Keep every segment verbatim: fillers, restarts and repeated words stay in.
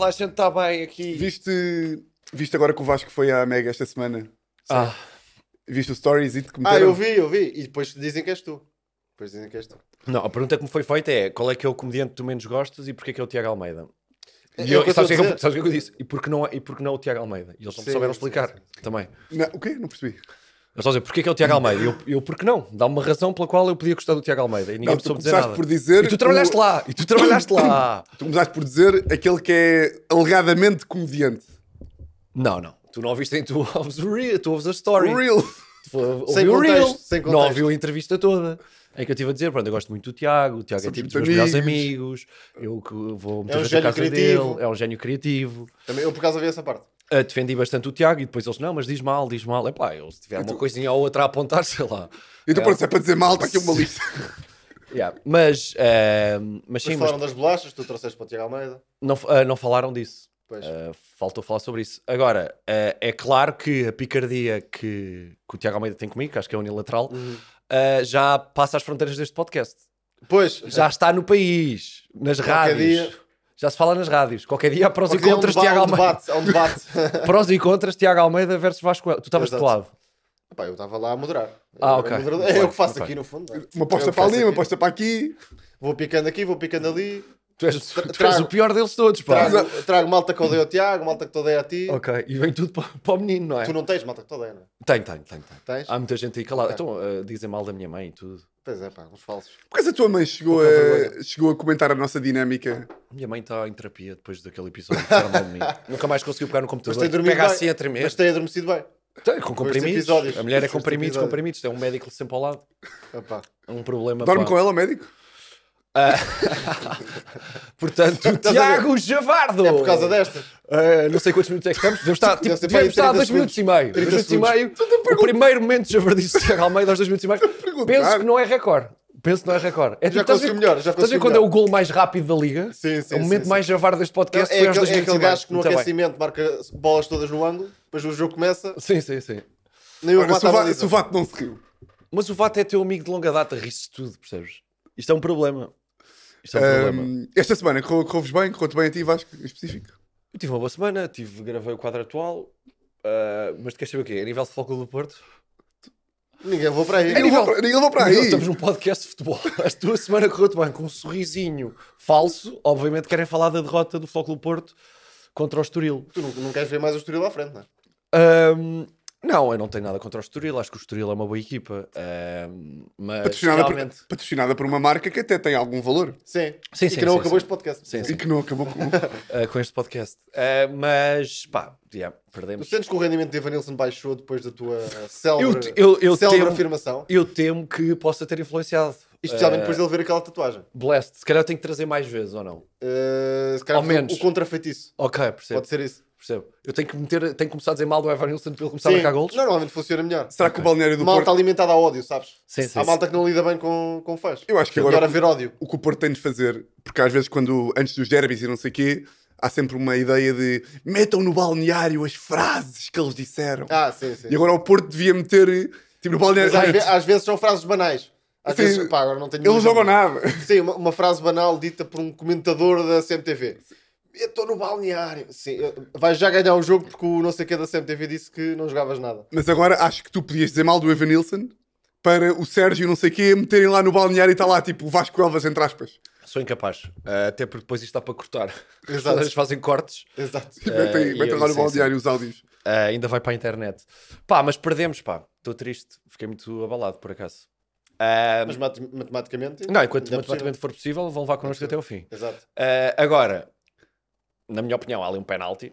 a gente está bem aqui. Viste, viste agora que o Vasco foi à Mega esta semana? Ah. Viste o stories e que Ah, eu vi, eu vi. E depois dizem que és tu. Depois dizem que és tu. Não, a pergunta que me foi feita é qual é que é o comediante que tu menos gostas e porquê que é o Tiago Almeida? E É eu, o que eu sabes o estou que, a é que eu- sabes o que eu disse? E porque não, e porque não o Tiago Almeida? E eles não me Sim, souberam sim, explicar sim, sim. também. Não, o quê? Não percebi. Eu só dizer, porquê que é o Tiago Almeida? E eu, eu, porque não? Dá-me uma razão pela qual eu podia gostar do Tiago Almeida. E ninguém Não, me tu soube dizer começaste nada. por dizer E tu trabalhaste o- lá. E tu trabalhaste lá. Tu começaste por dizer aquele que é alegadamente comediante. Não, não. Tu não ouviste, tu ouves o real, tu ouves a story. O real. Tu ouvi Sem o contexto, reel, sem não contexto. ouviu a entrevista toda. É que eu estive a dizer, pronto, eu gosto muito do Tiago, o Tiago Somos é tipo dos muito meus melhores amigos. amigos, eu que vou É muitas um vezes à gênio casa criativo. dele, é um gênio criativo. Também, eu por acaso vi essa parte. Uh, defendi bastante o Tiago e depois eles, não, mas diz mal, diz mal. Epá, eles se tiver uma coisinha ou outra a apontar, sei lá. E tu, É. pronto, se é para dizer mal, está aqui uma lista. Yeah. Mas, uh, mas sim, Depois mas falaram das bolachas, tu trouxeste para o Tiago Almeida. não, uh, não falaram disso. Pois. Uh, faltou falar sobre isso. Agora, uh, é claro que a picardia que, que o Tiago Almeida tem comigo, que acho que é unilateral, uh, já passa as fronteiras deste podcast. Pois, Já está no país, nas Qualquer rádios. dia- Já se fala nas rádios. Qualquer dia há prós e Porque é um contras deba- Tiago um Almeida. debate, é um debate. Prós e contras Tiago Almeida versus Vasco Elvas. Tu estavas de que Exato. lado? Pá, eu estava lá a moderar. Ah, Eu ok. era moderador. Muito É bem, eu que faço muito aqui bem. no fundo. não é? Uma aposta Eu que para faço ali, uma aqui. aposta para aqui. Vou picando aqui, vou picando ali. Tu és, tu és trago- o pior deles todos, pá. Trago, trago malta que odeia ao Tiago, malta que te odeia a ti. Ok, e vem tudo para, para o menino, não é? Tu não tens malta que te odeia, não é? Tem, tem, tem, tem. Tens? Há muita gente aí calada. Ok. Então, uh, dizem mal da minha mãe e tudo. Pois é, pá, uns falsos. Porque a tua mãe chegou Pouca a, vergonha. chegou a comentar a nossa dinâmica. A minha mãe está em terapia depois daquele episódio que disseram mal de mim. Nunca mais conseguiu pegar no Mas computador. tem dormido Pega bem. assim a tremer. Mas tem adormecido bem. Tem, com comprimidos. episódios. A mulher é Estes comprimidos, episódios. comprimidos. Tem um médico sempre ao lado. Epá. É um problema. Dorme pá. com ela, médico? Portanto, Estás a Tiago Javardo. É por causa destas. Uh, não sei quantos minutos é que estamos. Devemos estar, tipo, Deve ser devemos para aí estar a trinta dois minutos e meio. dois minutos e segundos. meio. O primeiro momento de javardice de Tiago Almeida aos dois minutos e meio. perguntar. Penso que não é recorde. Penso que não é recorde. É, Já estás a ver- conseguiu melhor, já Estás a ver conseguiu quando é melhor. o gol mais rápido da liga? Sim, sim, É o momento sim, mais javardo deste podcast. É foi aos aquele, dois é minutos e aquele meio. gajo que no Muito bem. aquecimento marca bolas todas no ângulo, depois o jogo começa, Sim, sim, sim. nem o Olha, se remate o à Va- baliza. se o Vato não se riu. Mas o Vato é teu amigo de longa data, ri-se tudo, percebes? Isto é um problema. Isto é um problema. Ahm, esta semana correu- correu-vos bem? Correu-te bem a ti, Vasco, em específico? Eu tive uma boa semana, tive, gravei o quadro atual, ah, mas tu queres saber o quê? A nível de Futebol Clube do Porto? Ninguém levou para aí. Ninguém levou para- ninguém levou para aí. Nós estamos num podcast de futebol. A tua semana correu-te bem, com um sorrisinho falso. Obviamente querem falar da derrota do Futebol Clube do Porto contra o Estoril. Tu não, não queres ver mais o Estoril à frente, não é? Ahm, não, eu não tenho nada contra o Estoril. Acho que o Estoril é uma boa equipa. Ahm, mas Patrocinada, realmente... por, patrocinada por uma marca que até tem algum valor. Sim. Sim, e sim, que não sim, acabou sim. este podcast. Sim, E sim. que não acabou com... Ah, com este podcast. Ah, mas, pá, yeah, Tu perdemos. sentes que o rendimento de Evanilson baixou depois da tua célebre, Eu, eu, eu, célebre temo, afirmação? eu temo que possa ter influenciado. Especialmente Ah, depois de ele ver aquela tatuagem. Blessed. Se calhar eu tenho que trazer mais vezes, ou não? Uh, se calhar Ao foi menos. o contrafeitiço. Ok, percebo. Pode ser isso. percebo. Eu tenho que, meter, tenho que começar a dizer mal do Evan Nilsson para ele começar a Sim. marcar golos? Não, normalmente funciona melhor. Será que o balneário do Malta Porto... alimentada a ódio, sabes? Sim, sim, Há sim. malta que não lida bem com, com fãs. Eu acho que É agora- melhor haver ódio. O que o Porto tem de fazer, porque às vezes quando, antes dos derbys e não sei o quê, há sempre uma ideia de metam no balneário as frases que eles disseram. Ah, sim, sim. E agora o Porto devia meter, tipo, no balneário... Mas às, ve- às vezes são frases banais. Às Sim. vezes, pá, agora não tenho Eles não nenhum jogam exemplo. nada. Sim, uma, uma frase banal dita por um comentador da C M T V. Eu estou no balneário. Sim, eu- vais já ganhar o jogo porque o não sei o que da C M T V disse que não jogavas nada. Mas agora acho que tu podias dizer mal do Evan Nilsson para o Sérgio não sei o quê meterem lá no balneário e está lá, tipo, o Vasco Elvas, entre aspas. Sou incapaz. Uh, até porque depois isto dá para cortar. Exato. Eles fazem cortes. Exato. metem e metem eu- lá no sim, balneário os áudios. Uh, ainda vai para a internet. Pá, mas perdemos, pá. Estou triste. Fiquei muito abalado, por acaso. Uh, Mas mate- matematicamente. não, enquanto ainda é matematicamente for possível, vão levar connosco até ao fim. possível. Exato. Uh, agora, na minha opinião, há ali um penalti.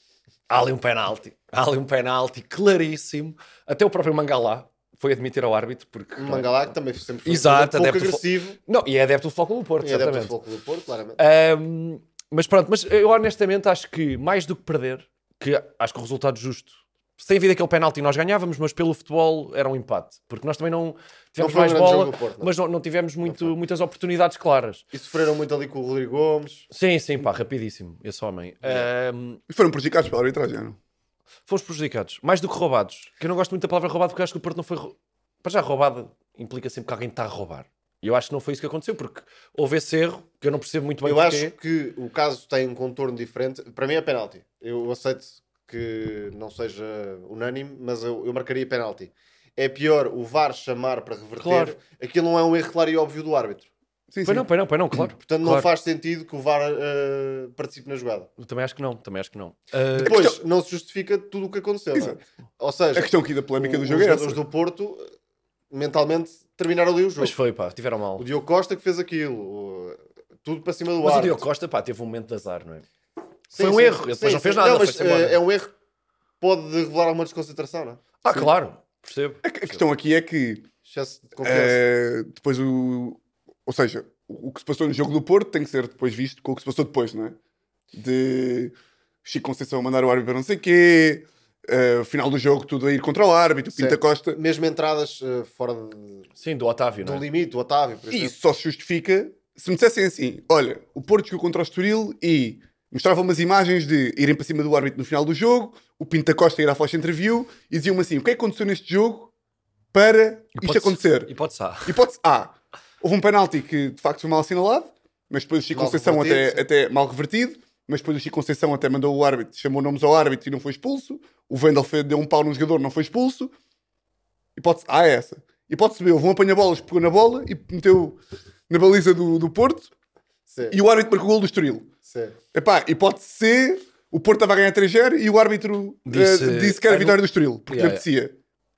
Há ali um penalti. Há ali um penalti claríssimo. Até o próprio Mangalá foi admitir ao árbitro. Porque, Um Mangalá que também sempre foi Exato, um pouco adepto do fo- agressivo. Não, e é adepto do Futebol Clube do Porto, E é adepto do exatamente. Futebol Clube do Porto, claramente. Um, mas pronto, mas eu honestamente acho que mais do que perder, que acho que o resultado justo, sem havido aquele penalti nós ganhávamos, mas pelo futebol era um empate, porque nós também não tivemos Não foi um mais grande bola, jogo do Porto, não. mas não, não tivemos muito, foi. muitas oportunidades claras. E sofreram muito ali com o Rodrigo Gomes. Sim, sim, pá, rapidíssimo, esse homem. Um, E foram prejudicados pela arbitragem, não? fomos prejudicados, mais do que roubados, que eu não gosto muito da palavra roubado porque acho que o Porto não foi... Rou... Para já, roubado implica sempre que alguém está a roubar. E eu acho que não foi isso que aconteceu, porque houve esse erro, que eu não percebo muito bem Eu porquê. acho que o caso tem um contorno diferente. Para mim é penalti. Eu aceito que não seja unânime, mas eu, eu marcaria penalti. É pior o V A R chamar para reverter. Claro. Aquilo não é um erro claro e óbvio do árbitro. Sim, Pois sim. não, pois não, pois não, claro. Portanto, não claro. faz sentido que o V A R uh, participe na jogada. Eu também acho que não, também acho que não. Uh, Depois, questão- não se justifica tudo o que aconteceu. Não é? Exato. Ou seja, A questão aqui da polémica o- do jogo os é essa. jogadores do Porto mentalmente terminaram ali o jogo. Mas foi, pá, tiveram mal. O Diogo Costa que fez aquilo. O- Tudo para cima do Mas o árbitro. Diogo Costa, pá, teve um momento de azar, não é? Sim, Foi um sim, erro, ele sim, depois não sim. fez nada, Não, ele mas foi-se embora. eh, é um erro que pode revelar alguma desconcentração, não é? Ah, Sim. claro, percebo. A, a questão aqui é que Excesso de confiança. eh, depois o. Ou seja, o, o que se passou no jogo do Porto tem que ser depois visto com o que se passou depois, não é? De Chico Conceição mandar o árbitro para não sei quê, eh, final do jogo tudo a ir contra o árbitro, Pinta Certo. Costa. Mesmo entradas eh, fora de- Sim, do Otávio, do não é? limite, o Otávio, por E exemplo. isso só se justifica se me dissessem assim: olha, o Porto jogou contra o Estoril e mostrava umas imagens de irem para cima do árbitro no final do jogo, o Pinta Costa ir à flash interview e diziam-me assim: o que é que aconteceu neste jogo para isto Hipótese- acontecer? Hipótese A. Hipótese A: houve um penalti que de facto foi mal assinalado, mas depois o Chico Mal Conceição revertido, até, sim. até mal revertido, mas depois o Chico Conceição até mandou o árbitro, chamou nomes ao árbitro e não foi expulso. O Wendel foi- deu um pau no jogador, não foi expulso. Hipótese A é essa. Hipótese B: houve um apanha-bolas, pegou na bola e meteu na baliza do, do Porto Sim, e o árbitro marcou o gol do Estoril. sim. Epá, hipótese C: o Porto estava a ganhar três a zero e o árbitro Disse- eh, disse que era a Ah, vitória não- do Estoril, porque Yeah, lhe apetecia.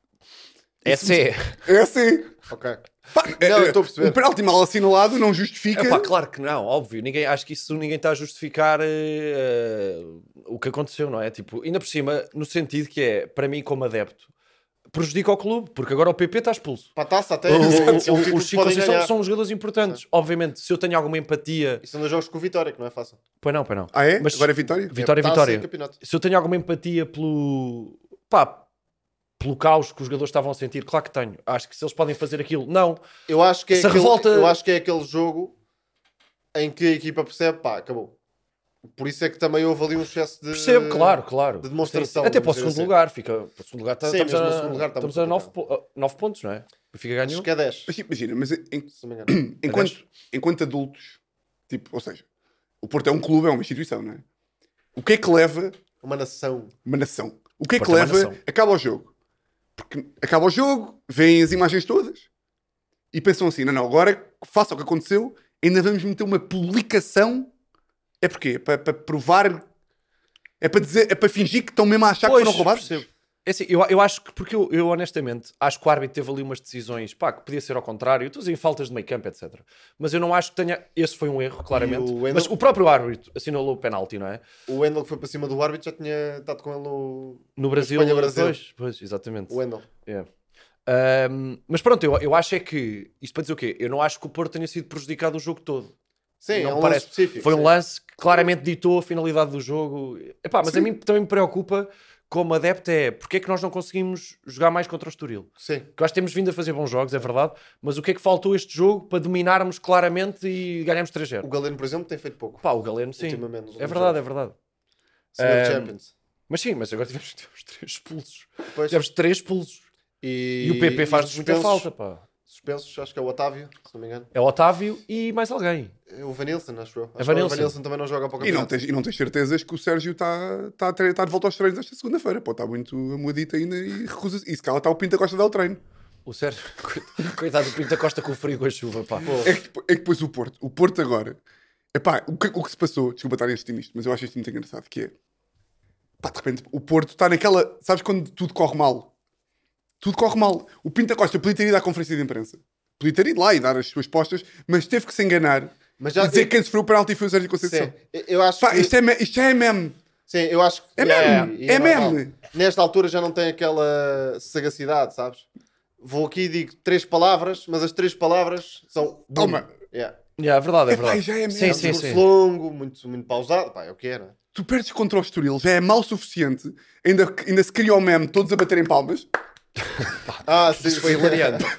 Essa é. É assim. Ok. Pá, Não, é- eu estou a perceber. um penalti mal assinalado não justifica. É pá, claro que não, óbvio. Ninguém, acho que isso ninguém está a justificar eh, eh, o que aconteceu, não é? Tipo, ainda por cima, no sentido que é, para mim, como adepto, prejudica o clube, porque agora o P P está expulso. Para a taça até. O- o- é um o- título Os que Chico podem Conceição ganhar. são jogadores importantes. Obviamente, se eu tenho alguma empatia. E são dois jogos com vitória, que não é fácil. Pois não, pois não. Ah, é? Mas- Agora é vitória? Vitória, É taça vitória. e campeonato. Se eu tenho alguma empatia pelo. Pá, pelo caos que os jogadores estavam a sentir, claro que tenho. Acho que se eles podem fazer aquilo, não. Eu acho que é Se a aquele, revolta- eu acho que é aquele jogo em que a equipa percebe, pá, acabou. Por isso é que também houve ali um excesso de... Percebo, claro, claro. de demonstração, Sim, sim. Até para o vamos dizer segundo assim. lugar, fica. Para o segundo lugar, tá- Sim, estamos mesmo a, no segundo lugar está estamos muito a nove, po- nove pontos, não é? O Benfica ganhou. Acho que é dez, Mas tipo, imagina, mas em- se não me engano. enquanto, enquanto adultos, tipo, ou seja, o Porto é um clube, é uma instituição, não é? O que é que leva Uma nação. uma nação? O que é que Porto é uma leva? nação. Acaba o jogo. Porque acaba o jogo, veem as imagens todas e pensam assim: não, não, agora faça o que aconteceu, ainda vamos meter uma publicação. É porquê? É para, para provar. É para dizer, é para fingir que estão mesmo a achar Pois, que foram roubados. percebo. É assim, eu, eu acho que, porque eu, eu honestamente acho que o árbitro teve ali umas decisões, pá, que podia ser ao contrário, estou a dizer faltas de meio campo, etcétera. Mas eu não acho que tenha. Esse foi um erro, claramente. E o Wendel- Mas o próprio árbitro assinalou o penalti, não é? O Wendel que foi para cima do árbitro já tinha estado com ele no... No Brasil. Espanha-Brasil. Pois, pois, exatamente. O Wendel. É. Ahm, mas pronto, eu, eu acho é que. Isto para dizer o quê? Eu não acho que o Porto tenha sido prejudicado o jogo todo. Sim, Não é um parece. lance específico. Foi um sim. lance que claramente ditou a finalidade do jogo. Epá, mas a mim também me preocupa, como adepto, é porque é que nós não conseguimos jogar mais contra o Estoril? Sim. Que eu acho que temos vindo a fazer bons jogos, é verdade, mas o que é que faltou este jogo para dominarmos claramente e ganharmos três a zero? O Galeno, por exemplo, tem feito pouco. Pá, o Galeno, sim. Ultimamente, nos É últimos verdade, é jogos. verdade. Senhor Ahm, Champions. Mas sim, mas agora tivemos, tivemos três expulsos. Pois. Tivemos três expulsos. E, E o P P e faz os muita suspensos- falta, pá. Suspensos, acho que é o Otávio, se não me engano. É o Otávio e mais alguém. É o Vanilson, acho eu. Acho que Vanilson. O Vanilson também não joga para o E não, campeonato. tens, e não tens certezas que o Sérgio está tá, a tre- tá de volta aos treinos esta segunda-feira. Pô, está muito amoadito ainda e recusa. E se cala está o Pinta Costa a dar o treino. O Sérgio, coitado do Pinto da Costa com o frio e com a chuva, pá. É que, é que depois o Porto, o Porto agora, epá, o que, o que se passou, desculpa estar a insistir nisto, mas eu acho isto muito engraçado, que é, pá, de repente, o Porto está naquela, sabes quando tudo corre mal? Tudo corre mal. O Pinto da Costa podia ter ido à conferência de imprensa. Podia ter ido lá e dar as suas postas, mas teve que se enganar Mas e já, dizer que quem sofreu o penalti foi o Sérgio Conceição. sim, eu acho Pá, que... isto, é, me- isto já é meme. Sim, eu acho que... É meme, e é normal. meme. Nesta altura já não tem aquela sagacidade, sabes? Vou aqui e digo três palavras, mas as três palavras são... boom. Toma. Yeah. Yeah, é verdade, é Epá, verdade. já é sim, mesmo. sim, Discurso sim. longo, muito, muito pausado. Pá, é o que era. Tu perdes contra o Estoril, já é mal o suficiente, ainda, ainda se cria o meme, todos a baterem palmas. Ah, sim, Isso foi sim. hilariante.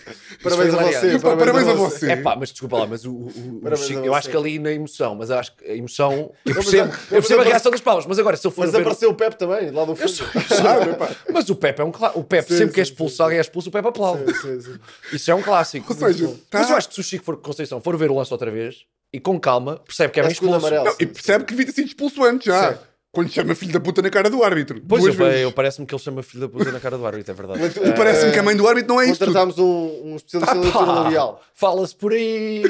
Parabéns a você. Epá, parabéns a você. É pá, mas desculpa lá, mas o, o, o Parabéns Chico, a eu você. acho que ali na emoção, mas eu acho que a emoção. Eu mas percebo, a- eu percebo a mas- reação das palmas, mas agora se eu for Mas ver. apareceu o Pepe também, lá do fundo. Sabe, epá. Mas o Pepe é um clássico. O Pepe, Sim, sempre que é sim, expulso, sim, se alguém é expulso, o Pepe aplaude. Sim, sim, sim. Isso é um clássico. Ou seja, tá- Mas eu acho que se o Chico for Conceição for ver o lance outra vez e com calma, percebe que é, É bem segundo expulso. amarelo. Não, e percebe que devia ter sido expulso antes já. Sim. Quando chama filho da puta na cara do árbitro. Pois Duas eu, vezes. eu parece-me que ele chama filho da puta na cara do árbitro, é verdade. Muito- E parece-me que a mãe do árbitro não é isso tudo. Contratámos um, um especialista em leitura Pá, labial. fala-se por aí.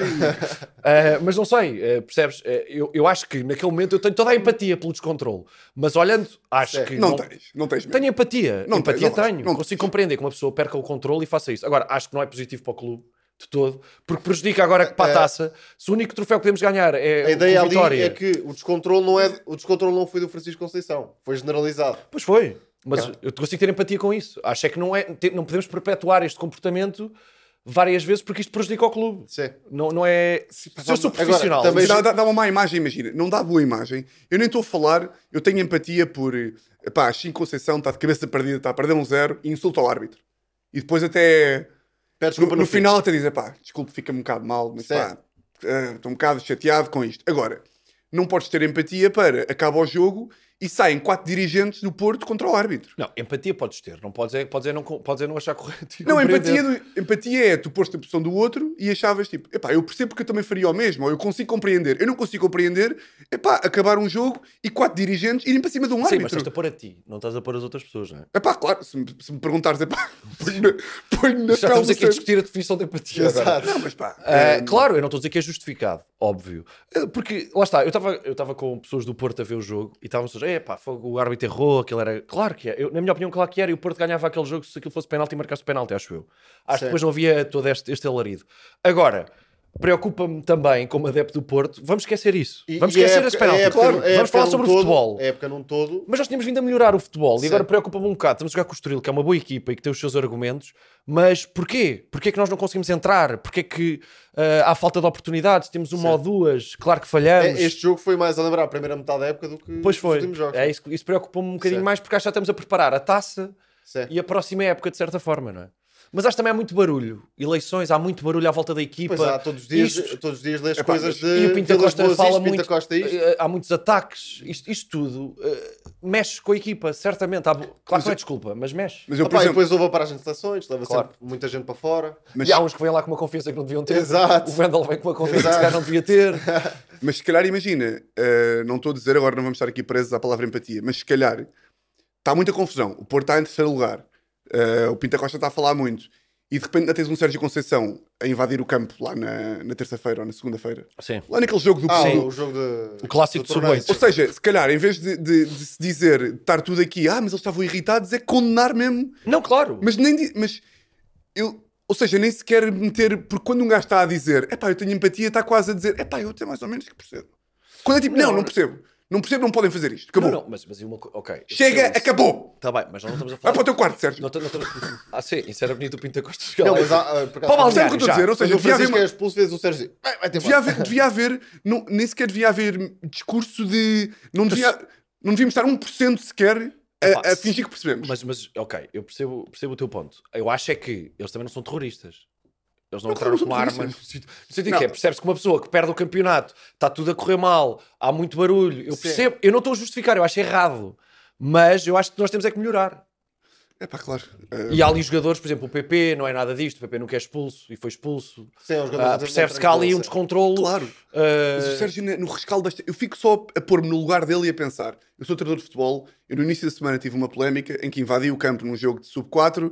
Uh, mas não sei, uh, percebes? Uh, eu, eu acho que naquele momento eu tenho toda a empatia pelo descontrole. Mas olhando, acho Sim. que. Não tens, não tens mesmo. Tenho empatia. Não empatia tens, não, tenho. não Consigo compreender que uma pessoa perca o controle e faça isso. Agora, acho que não é positivo para o clube de todo, porque prejudica agora que para a taça, se o único troféu que podemos ganhar é A ideia o ali Vitória. é que o descontrole não, é, o descontrole não foi do Francisco Conceição, foi generalizado. Pois foi. Mas eu consigo ter empatia com isso. Acho é que não, é, te- não podemos perpetuar este comportamento várias vezes porque isto prejudica o clube. Sim. Não, não é. Se eu sou Agora, profissional. também- Dá, dá, dá uma má imagem, imagina. Não dá boa imagem. Eu nem estou a falar, eu tenho empatia por. Pá, Chico Conceição está de cabeça perdida, está a perder um zero e insulta ao árbitro. E depois até. Pede No, desculpa no no, final até diz, pá, desculpe, fica-me um bocado mal, mas Sim. pá, eh, estou um bocado chateado com isto. Agora, não podes ter empatia para acaba o jogo e saem quatro dirigentes do Porto contra o árbitro. Não, empatia podes ter. Não podes é, podes é, não, podes é não achar correto. e Não, compreender. empatia, do- empatia é tu pôs-te a posição do outro e achavas tipo, epá, eu percebo porque eu também faria o mesmo, ou eu consigo compreender. Eu não consigo compreender, epá, acabar um jogo e quatro dirigentes irem para cima de um Sim, mas árbitro. estás a pôr a ti, não estás a pôr as outras pessoas, não é? Epá, claro, se me, se me perguntares, epá, põe na, põe na Já pele estamos do aqui a ser- discutir a definição de empatia. agora. Exato. Não, mas pá, Ah, eh, claro, eu não estou a dizer que é justificado, óbvio. Eh, Porque, lá está, eu estava eu estava com pessoas do Porto a ver o jogo e estavam a dizer, é pá, o árbitro errou, aquilo era. Claro que é. Eu, na minha opinião, claro que era. E o Porto ganhava aquele jogo se aquilo fosse penalti e marcasse o penalti, acho eu. Acho que Sim. depois não havia todo este, este alarido. Agora, preocupa-me também, como adepto do Porto, vamos esquecer isso. E- Vamos e a esquecer época- esse penalti. a época- Claro, a vamos época falar num sobre todo- o futebol. A época num todo. Mas nós tínhamos vindo a melhorar o futebol e Sim. agora preocupa-me um bocado. Estamos a jogar com o Estoril, que é uma boa equipa e que tem os seus argumentos, mas porquê? Porquê é que nós não conseguimos entrar? Porquê é que ah, há falta de oportunidades? Temos uma Sim. ou duas, claro que falhamos. É, Este jogo foi mais a lembrar a primeira metade da época do que Pois os foi. últimos jogos. É, isso, isso preocupa-me um bocadinho Sim. mais porque acho que já estamos a preparar a taça Sim. e a próxima época, de certa forma, não é? Mas acho que também há muito barulho. Eleições, há muito barulho à volta da equipa. Pois há, todos os dias, Isto- todos os dias lês Epá, coisas mas- de E o Pinta Vilas Costa Boas fala isto, muito. Pinta Costa isto. eh, Há muitos ataques. Isto, isto tudo eh, mexe com a equipa, certamente. Há, claro que não é desculpa, mas mexe. mas eu, por Opa, e exemplo, depois houve a paragem de seleções, leva Claro. sempre muita gente para fora. mas, E há uns que vêm lá com uma confiança que não deviam ter. Exato. O Vendel vem com uma confiança que Exato. se calhar não devia ter. mas se calhar imagina, eh, não estou a dizer agora, não vamos estar aqui presos à palavra empatia, mas se calhar está muita confusão. O Porto está em terceiro lugar, eh, o Pinta Costa está a falar muito, e de repente ainda tens um Sérgio Conceição a invadir o campo lá na, na terça-feira ou na segunda-feira. Sim. Lá naquele jogo do Ah, do- o jogo de. O clássico do de torneio. Suboites. Ou seja, se calhar, em vez de, de- de se dizer, estar tudo aqui, ah, mas eles estavam irritados, é condenar mesmo. Não, claro. Mas nem. di- Mas eu, ou seja, nem sequer meter. Porque quando um gajo está a dizer, é pá, eu tenho empatia, está quase a dizer, é pá, eu até mais ou menos que percebo. Quando é tipo, não, não percebo. Não percebo, não podem fazer isto. Acabou. Não, não, mas, mas uma co- ok. eu Chega, percebo isso. acabou. Tá bem, mas nós não estamos a Vai falar. para o teu quarto, Sérgio. Não, estamos- não estamos- Ah, sim, isso era bonito o Pinta Costa chegar Não, lá e mas há, ah, por acaso, Para o Sabe o balneário, que eu estou a já. dizer? Ou quando seja, o devia haver, Francisco uma- é expulso, vês o Sérgio dizer, vai, vai ter devia haver, devia haver não, nem sequer devia haver discurso de. Não, devia, não devíamos estar um por cento sequer Epá, a, a se- fingir que percebemos. Mas, mas, ok, eu percebo, percebo o teu ponto. Eu acho é que eles também não são terroristas. Eles não Não, entraram não com são arma. terroristas. No sítio no sentido Não. que é, percebe-se que uma pessoa que perde o campeonato, está tudo a correr mal, há muito barulho. Eu Sim. percebo, eu não estou a justificar, eu acho errado. Mas eu acho que nós temos é que melhorar. É pá, claro. Eh, E há ali jogadores, por exemplo, o P P não é nada disto, o P P nunca é expulso e foi expulso. Sim, é um jogador Ah, relativamente percebe-se que há ali um tranquilo, sim. descontrole. Claro. ah, Mas o Sérgio, na- no rescaldo desta. Eu fico só a pôr-me no lugar dele e a pensar. Eu sou treinador de futebol. Eu no início da semana tive uma polémica em que invadi o campo num jogo de sub quatro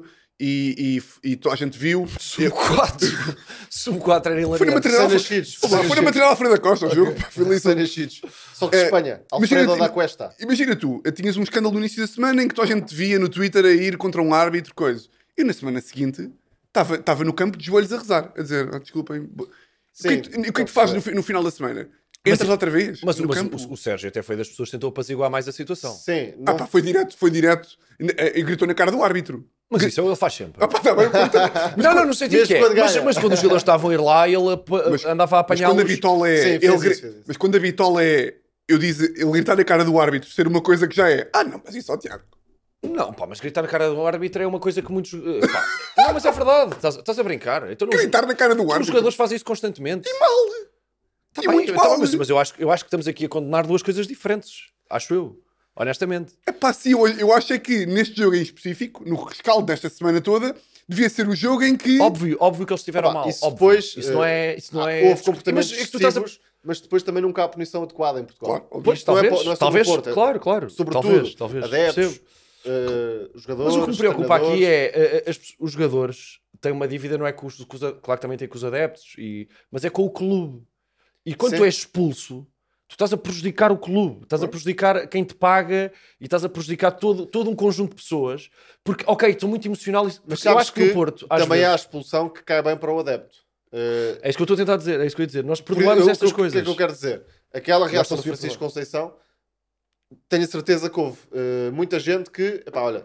e, e, e toda a gente viu. Sub quatro. Sub quatro era Foi na hilariante. material, Cenas foi, chiques, Opa, cenas foi na chiques. material Alfredo da Costa o jogo. pá, foi ali só- Cenas chiques. Só que de É, Espanha. imagina- Alfredo da Cuesta. Imagina tu, tinhas um escândalo no início da semana em que toda a gente te via no Twitter a ir contra um árbitro, coisa. E na semana seguinte estava no campo de joelhos a rezar, a dizer, ah, desculpem. bo- O que é que tu- Sim, o que é que tu fazes no, fi- no final da semana? Entras outra vez Mas, no mas campo? o, o Sérgio até foi das pessoas que tentou apaziguar mais a situação. Sim. Ah, Não... pá, foi direto, foi direto. E, e gritou na cara do árbitro. Mas isso ele faz sempre. Ah, pá, tá bem, pronto. Não, não, no sentido Mesmo que é. quando Mas, ganha. mas quando os jogadores estavam a ir lá, ele apa- Mas- andava a Mas apanhá-los. quando a bitola é. Sim, ele fez gri- isso, fez isso. Mas quando a bitola é. Eu diz, ele gritar na cara do árbitro ser uma coisa que já é. Ah, não, mas isso, ó, Tiago. Não, pá, mas gritar na cara do árbitro é uma coisa que muitos... eh, pá. Não, mas é verdade. Estás, estás a brincar. Então, não, Gritar na cara do os árbitro. jogadores fazem isso constantemente. E mal. Tá e bem, muito então, mal. mas, mas eu, acho, eu acho que estamos aqui a condenar duas coisas diferentes. Acho eu. Honestamente. É pá, sim, eu, eu acho é que neste jogo em específico, no rescaldo desta semana toda, devia ser o jogo em que... Óbvio, óbvio que eles estiveram Ah, pá, mal. isso óbvio. depois, isso não é... Isso não Ah, é houve comportamentos mas, é que tu estás a... excessivos, mas depois também nunca há punição adequada em Portugal. Claro, Pois, Isto não é talvez, po- não é sobre talvez, o Porto, é claro, claro. Sobretudo, talvez, talvez. adeptos, Percebo. eh, jogadores, Mas o que me preocupa aqui treinadores. é uh, as- os jogadores têm uma dívida, não é com os, com os a- claro que também tem com os adeptos, e, mas é com o clube. E quando Sim. tu és expulso, tu estás a prejudicar o clube, estás a prejudicar quem te paga e estás a prejudicar todo, todo um conjunto de pessoas. Porque, ok, estou muito emocional, Mas mas eu sabes acho que, no Porto, às também vezes, há a expulsão que cai bem para o adepto. Eh, é isso que eu estou a tentar dizer, é isso que eu ia dizer. Nós Por- perdoamos eu- estas o que- coisas. O que é que eu quero dizer? Aquela reação do conseguir Francisco Conceição, tenho a certeza que houve eh, muita gente que, epá, olha,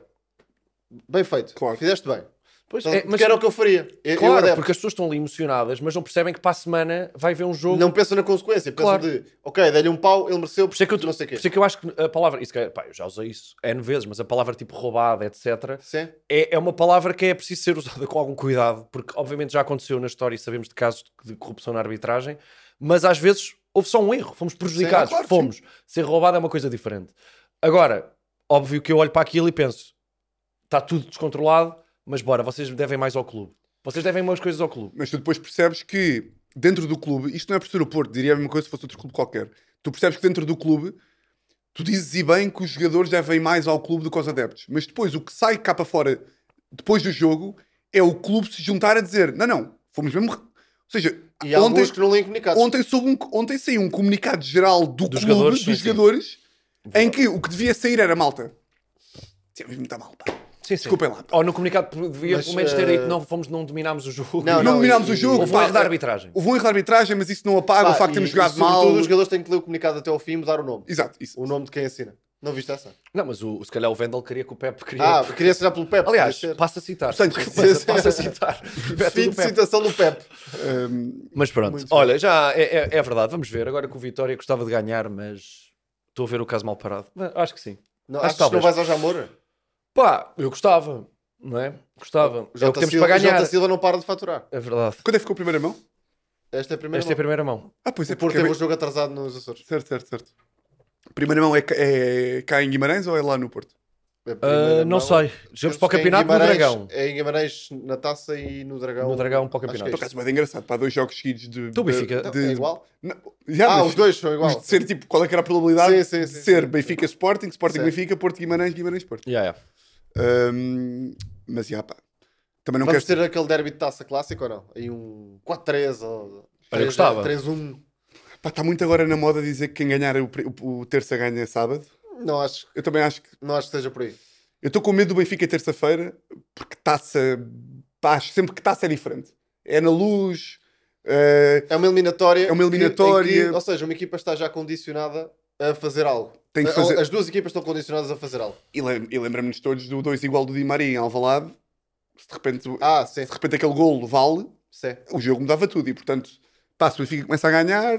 bem feito, Claro. fizeste bem. Pois, Então, é, mas, que era o que eu faria. Eu, eu claro, adepto. porque as pessoas estão ali emocionadas, mas não percebem que para a semana vai ver um jogo. Não pensam na consequência, pensam Claro. de, ok, dei-lhe um pau, ele mereceu, Por isso é que eu, não sei o quê. por isso é que eu acho que a palavra, isso que é, pá, eu já usei isso N vezes, mas a palavra tipo roubada, etcétera, Sim. é, é uma palavra que é preciso ser usada com algum cuidado, porque obviamente já aconteceu na história e sabemos de casos de corrupção na arbitragem, mas às vezes houve só um erro, fomos prejudicados, Sim, claro, fomos. Ser roubado é uma coisa diferente. Agora, óbvio que eu olho para aquilo e penso, está tudo descontrolado, mas bora, vocês devem mais ao clube. Vocês devem mais coisas ao clube. Mas tu depois percebes que dentro do clube, isto não é por ser o Porto, diria a mesma coisa se fosse outro clube qualquer. Tu percebes que dentro do clube, tu dizes e bem que os jogadores devem mais ao clube do que aos adeptos. Mas depois o que sai cá para fora, depois do jogo, é o clube se juntar a dizer, não, não, fomos mesmo... Ou seja, E há ontem, alguns que não leem comunicados. ontem, soube um, ontem saiu um comunicado geral do Dos clube, jogadores, dos sim, sim. jogadores, em que o que devia sair era malta. Tivemos muito mal, pá. Sim, sim. Desculpem lá. Ou no comunicado devia Mas, pelo menos ter aí que eh, não, fomos, não dominámos o jogo. Não, Não dominámos e- o jogo. Houve um pá, erro da arbitragem. Houve um erro de arbitragem, mas isso não apaga Pá, o facto de e- termos e jogado sobretudo mal. os jogadores têm que ler o comunicado até ao fim e mudar o nome. Exato, isso. O nome de quem assina. Não viste essa? Não, mas o, se calhar o Vendel queria que o Pepe queria... Ah, queria assinar pelo Pep. Aliás, podia ser. passa a citar. Sanches. Passa, passa a citar. Beto Fim do de Pepe. citação do Pep. Um, Mas pronto, Muito olha, já é, é- é verdade. Vamos ver. Agora que o Vitória gostava de ganhar, mas estou a ver o caso mal parado. Mas acho que sim. Não, Acho achas que que não talvez. vais ao Jamor? Pá, eu gostava, não é? Gostava. O É o Jota que temos Silva- para o Jota ganhar. Silva não para de faturar. É verdade. quando é que ficou a primeira mão? Esta é a primeira Esta é a mão. primeira mão. Ah, pois é, O Porto porque teve é um jogo atrasado nos Açores. Certo, certo, certo. Primeira mão é, ca- é cá em Guimarães ou é lá no Porto? A primeira Ah, não mão- sei. Jogamos para o É em campeonato no Guimarães- Dragão. É em Guimarães na taça e no Dragão. No Dragão para o Acho que é campeonato. Por acaso, mas é engraçado. Pá, dois jogos seguidos de... Então, de- Benfica- de- É igual? Não, já, Ah, mas- os dois são igual. mas de ser tipo, qual é que era a probabilidade Sim, sim, de sim, ser sim. Benfica Sporting, Sporting Sim. Benfica, Porto Guimarães, Guimarães Porto. Yeah, yeah. Um, mas já, pá. Também não Vamos quero... ter aquele derby de taça clássico ou não? Aí um quatro três ou Olha, eu gostava. três um. Pá, está muito agora na moda dizer que quem ganhar o, pre- o, o terça ganha sábado. Não acho, Eu também acho que... não acho que esteja por aí. Eu estou com medo do Benfica terça-feira, porque taça... Pá, acho sempre que taça é diferente. É na luz... eh, É uma eliminatória. É uma que- eliminatória. em que- ou seja, uma equipa está já condicionada a fazer algo. Tem que fazer- As duas equipas estão condicionadas a fazer algo. E, lem- e lembramos-nos todos do dois igual do Di Maria em Alvalade. Se de repente, Ah, sim. se de repente aquele golo vale, sim. o jogo mudava tudo. E portanto, pá, se o Benfica começa a ganhar,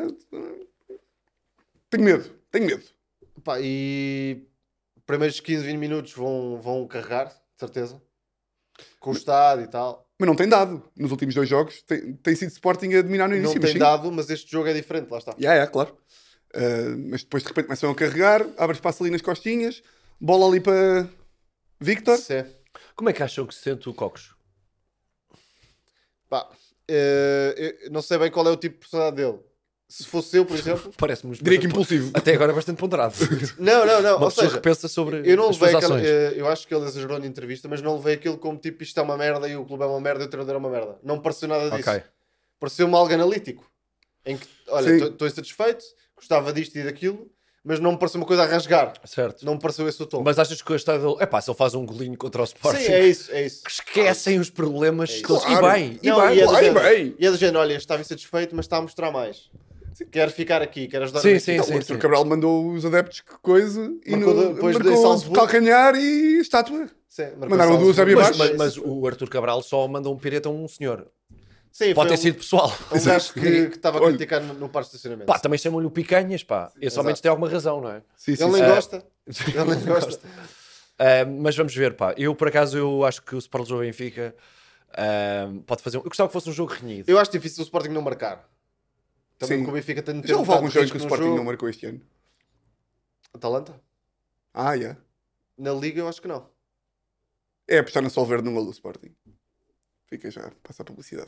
tenho medo, tenho medo. Pá, e primeiros quinze, vinte minutos vão, vão carregar, de certeza. Com o estádio e tal. Mas não tem dado. Nos últimos dois jogos tem, tem sido Sporting a dominar no início. Não mas tem sim. dado, mas este jogo é diferente, lá está. Yeah, yeah, claro. Uh, mas depois de repente começam a carregar, abre espaço ali nas costinhas, bola ali para Victor. Sim. Como é que acham que se sente o Cocos? Pá, eh, eu não sei bem qual é o tipo de personalidade dele. Se fosse eu, por exemplo. Parece-me Diria que bastante- impulsivo. Até agora é bastante ponderado. Não, não, não. Uma Ou pessoa seja, que pensa sobre eu não as levei suas aquela, ações. eh, eu acho que ele exagerou na entrevista, mas não levei aquilo como tipo isto é uma merda e o clube é uma merda e o treinador é uma merda. Não me pareceu nada disso. Ok. Pareceu-me algo analítico. Em que, olha, Sim. estou insatisfeito, gostava disto e daquilo, mas não me pareceu uma coisa a rasgar. Certo. Não me pareceu esse o tom. Mas achas que o estado dele... Epá, se ele faz um golinho contra o Sporting... Sim, é isso, é isso. que esquecem os problemas É isso. todos. Claro. E bem, e Não, bem. e é do Claro, e género- bem. E é do género, olha, estava insatisfeito, mas está a mostrar mais. Quero ficar aqui, quero ajudar Sim, a sim, equipa. Então, o Arthur Cabral mandou os adeptos que coisa e Marcou no, depois de marcou Salzburgo. calcanhar e estátua. Sim, marcou Mandaram duas Salzburgo. a Mas, baixo. mas- mas o Arthur Cabral só mandou um pireta a um senhor. Sim, Pode ter foi sido pessoal. um, um gajo que que estava a Olha. criticar no, no parque de estacionamento. Pá, também chamam-lhe o picanhas, pá. Esse ao menos Exato. tem alguma razão, não é? Sim, sim, Ele sim. nem É. gosta. Ele nem gosta. Uh, mas vamos ver, pá. Eu, por acaso, eu acho que o Sport Lisboa Benfica uh, pode fazer... Um... Eu gostava que fosse um jogo renhido. Eu acho difícil o Sporting não marcar. Também Sim. que o Benfica tem de ter Já houve alguns jogos risco que o no Sporting jogo. não marcou este ano? Atalanta? Ah, yeah. Na Liga eu acho que não. É apostar na Solverde num gol do Sporting. Fica já, passa a publicidade.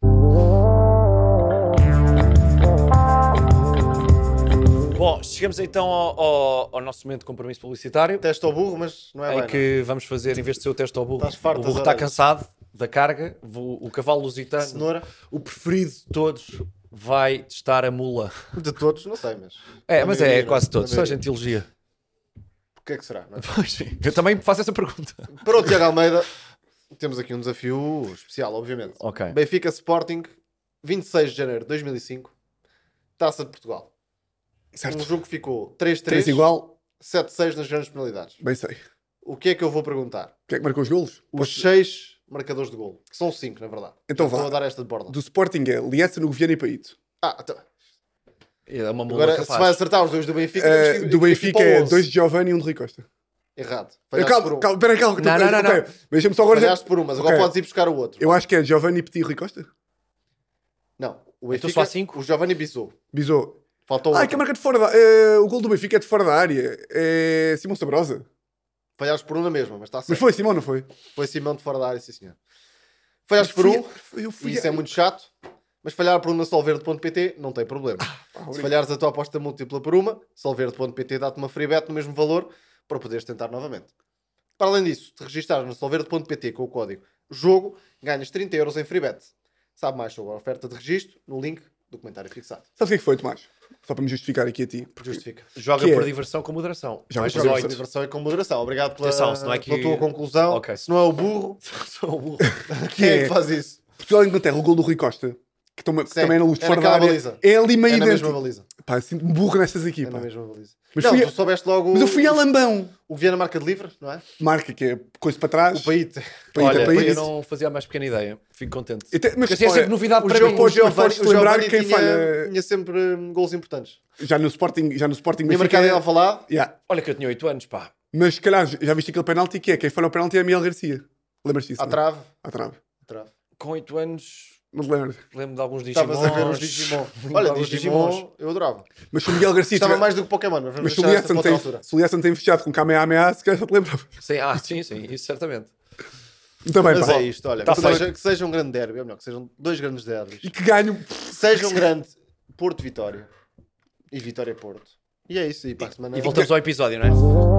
Bom, chegamos então ao, ao, ao nosso momento de compromisso publicitário. Teste ao burro, mas não é Em bem. que vamos fazer, em vez de ser o teste ao burro, Estás farto o burro das está orelhas. cansado da carga, o, o cavalo lusitano, Cenoura? o preferido de todos, vai testar a mula. De todos, não sei, mas... É, A mas maioria, é não? quase todos, A só a maioria. gentilogia. O que é que será? Não é? Pois sim, eu também faço essa pergunta. Para o Tiago Almeida, temos aqui um desafio especial, obviamente. Ok. Benfica Sporting, vinte e seis de janeiro de dois mil e cinco, Taça de Portugal. Certo. Um jogo que ficou três três, três igual, sete seis nas grandes penalidades. bem sei. O que é que eu vou perguntar? Quem é que marcou os golos? Os Posso- seis marcadores de gol, que são cinco, na verdade. Então Já vá. Estou a dar esta de borda. Do Sporting é Liessa, Nogoviano e Paíto. Ah, então... É uma mula Agora, se capaz. vai acertar os dois do Benfica... Uh, temos que- do temos que ir Benfica para o é onze. dois de Giovanni e um de Rui Costa. Errado. Eh, Falhaste por Calma, um. calma, peraí, calma. Não, não, não, ok. não. Deixa-me só agora... Falhaste por um, mas agora Ok. podes ir buscar o outro. Eu acho que é Giovanni, Petit e Rui Costa. Não. O Então Benfica, só há cinco? o Giovanni bisou. Bisou. Faltou Ah, outro. que a marca de fora da... eh, o gol do Benfica é de fora da área. É Simão Sabrosa. Falhaste por um na mesma, mas está certo. Mas foi Simão, não foi? Foi Simão de fora da área, sim senhor. Falhaste por um, Eu e fui... isso é muito chato. Mas falhar por um na solverde ponto pt não tem problema. Ah, Se falhares a tua aposta múltipla por uma, solverde ponto pt dá-te uma free bet no mesmo valor para poderes tentar novamente. Para além disso, te registares no solverde ponto pt com o código JOGO, ganhas trinta euros em free bet. Sabe mais sobre a oferta de registro no link do comentário fixado. Sabes o que é que foi, Tomás? Só para me justificar aqui a ti. porque- Justifica. Joga Que é? por diversão com moderação. Joga Mais por Com dezoito. diversão. diversão e com moderação. Obrigado pela, Atenção, se não é que- pela tua conclusão. Ok. Se não é o burro, Sou um burro. quem é é? que faz isso? Portugal e Inglaterra, o gol do Rui Costa, que, toma, que Sim, também é na luz de é fora da naquela área, baliza. é ali meio É na idêntico. mesma baliza. Pá, sinto-me burro nestas aqui, É pá. na mesma baliza. Mas não, fui tu soubeste logo Mas eu fui a Lambão. o Viana marca de livre, não é? Marca, que é coisa para trás. O Paíte. Paíto Olha, é paíto. eu não fazia a mais pequena ideia. Fico contente. Eu te- Porque assim é sempre novidade O, para Gio, mim. o, Podes- Giovanni, podes o lembrar Giovanni quem tinha, falha- tinha sempre hum, gols importantes. Já no Sporting, já no Sporting Tinha Benfica, marcado em Alvalade. yeah. Olha que eu tinha oito anos, pá. Mas se calhar já viste aquele penalti que é quem foi ao penalti é Miguel Garcia. Lembras-te disso? À não? trave. À trave. À trave. Com oito anos, Não te lembras? lembro de alguns Digimons. Estavas a ver os Digimon. Lembro de Olha, alguns Digimon, eu adorava. Mas se o Miguel Garcia Estava tiver- mais do que Pokémon, mas vamos Mas se o deixar essa para Liesson outra tem, altura. se o Liesson tem fechado com Kamehameha, se calhar já te lembravas. Sim, ah, sim, sim, isso certamente. Muito bem, Mas pá. é isto, olha. Tá que, feito. seja, que seja um grande derby, ou melhor, que sejam dois grandes derbys. E que ganho. Que seja um grande Porto-Vitória e Vitória-Porto. E é isso, e para a semana... E voltamos ao episódio, não é?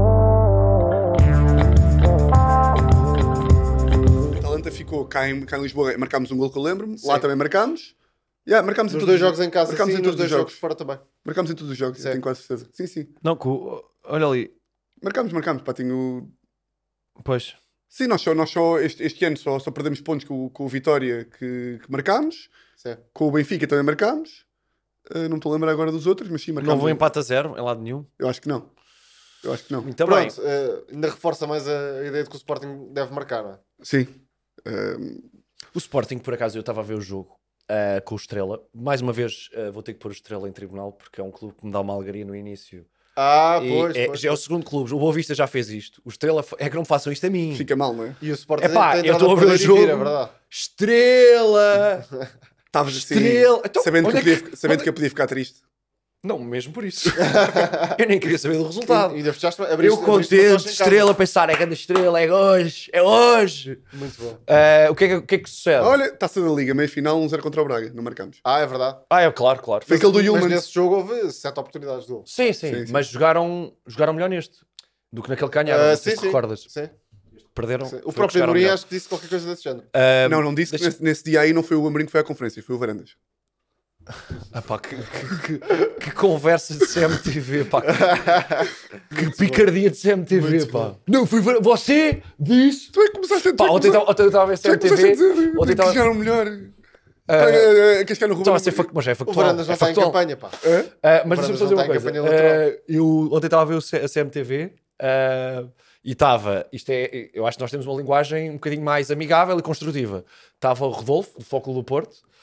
A Atalanta ficou cá em, cá em Lisboa, marcámos um gol que eu lembro-me. Lá Sim. também marcámos. Yeah, marcámos em Nos todos dois os- jogos em casa marcámos sim, em e nos todos dois os jogos fora também. Marcámos em todos os jogos, eu Certo. tenho quase certeza. Sim, sim. Não, co- olha ali. Marcámos, marcámos. Pá, tenho... Pois. Sim, nós só, nós só este, este ano só, só perdemos pontos com, o- com o Vitória que, que marcámos. Sim. Com o Benfica também marcámos. Uh, não me estou a lembrar agora dos outros, mas sim, Não marcámos. vou empate a zero em lado nenhum. Eu acho que não. Eu acho que não. Muito bem. Pronto, eh, ainda reforça mais a ideia de que o Sporting deve marcar, não é? Sim. Uh, O Sporting, por acaso, eu estava a ver o jogo ah, com o Estrela. Mais uma vez, ah, vou ter que pôr o Estrela em tribunal, porque é um clube que me dá uma alegria no início. Ah, E pois, é, pois, já é o pois. segundo clube. O Boa Vista já fez isto. O Estrela é que não me façam isto a mim. fica mal, não é? E o Sporting Epá, tem eu entrado estou a ver o perder e jogo. vir, é verdade. Estrela! Estavas assim, Estrela! Então, sabendo, que onde eu é podia, que- sabendo onde- que eu podia ficar triste. Não, mesmo por isso. Eu nem queria saber do resultado. E ainda fechaste, Eu abriste, abriste uma contente, tocha em casa. Estrela, a pensar, é grande Estrela, é hoje, é hoje. Muito bom. Ah, o, que é que, o que é que sucede? Olha, taça da Liga, meia-final, um zero contra o Braga. Não marcamos. Ah, é verdade. Ah, é claro, claro. Foi aquele do Mas Yulman. nesse jogo houve sete oportunidades de gol. Sim, sim, Sim, sim. mas jogaram, jogaram melhor neste do que naquele que ganharam. Ah, não sei sim, se sim. recordas. Sim, Perderam. sim. foi O que próprio jogaram Mourinho melhor. acho que disse qualquer coisa desse género. Ah, Não, não disse que deixa- nesse, nesse dia aí não foi o Amorim que foi à conferência, foi o Varandas. Ah, pá, que, que, que, que conversa de C M T V, pá. Que picardia de C M T V, Muito pá. Não, fui ver. Você disse. Tu é que começaste a Pá, tu é que ontem começaste- estava a ver tu é C M que T começaste a V. dizer Ontem que estava jogaram melhor. Ah, Ah, a cascar no Ruben. estava a ser fac- mas é O factual. Varandas não é está em factual. campanha, pá. Hã? Ah, mas O deixa-me Varandas só dizer não uma está em coisa. campanha eleitoral. Ah, eu ontem estava a ver o C- a C M T V ah, e estava. Isto é. Eu acho que nós temos uma linguagem um bocadinho mais amigável e construtiva. Estava o Rodolfo, do Foco do Porto.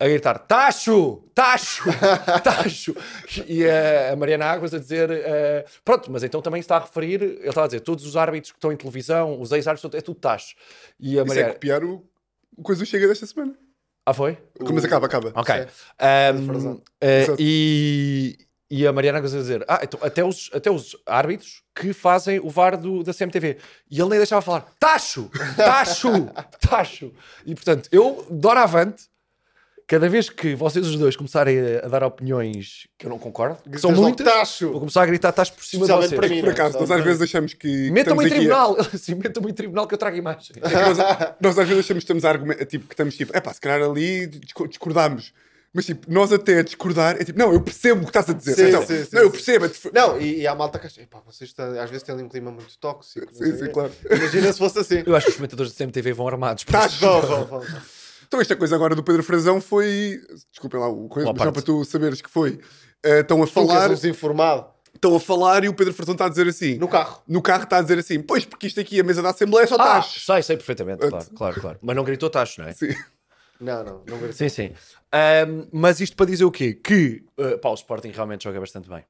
a gritar tacho, tacho, tacho. E a, a Mariana Águas a dizer, uh, pronto, mas então também está a referir, ele estava a dizer, todos os árbitros que estão em televisão, os ex-árbitros, é tudo tacho. E a Isso Mariana... é copiar o, o coisa do Chega desta semana. Ah, foi? Mas acaba, acaba. Ok. Sim. Um, uh, Exato. e, e a Mariana Águas a dizer, ah, então até os, até os árbitros que fazem o V A R do, da C M T V. E ele nem deixava falar, tacho, tacho, tacho. E portanto, eu, doravante, cada vez que vocês os dois começarem a, a dar opiniões que eu não concordo, que são Gritas logo, muitas, tacho. vou começar a gritar tacho por cima de Especialmente vocês. para mim, Por não é? acaso, nós às vezes achamos que. que Metam-me em estamos aqui a- tribunal, assim, metam-me em tribunal que eu trago imagem. É que nós, nós às vezes achamos que estamos a argumentar, tipo, que estamos tipo, é pá, se calhar ali disco- discordamos. Mas tipo, nós até a discordar, é tipo, não, eu percebo o que estás a dizer. Sim, Então, sim, sim, não, eu sim. percebo. é dif- Não, e, e há malta que acha, "Epá, vocês estão- às vezes têm ali um clima muito tóxico. não Sim, sei sim, o quê." claro. Imagina se fosse assim. Eu acho que os comentadores da C M T V vão armados. por Tá, isso. Vão, vão, vão. Então esta coisa agora do Pedro Frazão foi. Desculpem lá o coisa, Boa mas só parte. para tu saberes que foi. Eh, estão a Tu que és falar, um desinformado. estão a falar e o Pedro Frazão está a dizer assim. No carro. No carro está a dizer assim, pois, porque isto aqui, a mesa da Assembleia, só Ah, estás. sei, sei perfeitamente, claro, claro, claro. Mas não gritou tacho, não é? Sim. Não, não, não grito. Sim, sim. Ahm, mas isto para dizer o quê? Que uh, pá, o Sporting realmente joga bastante bem.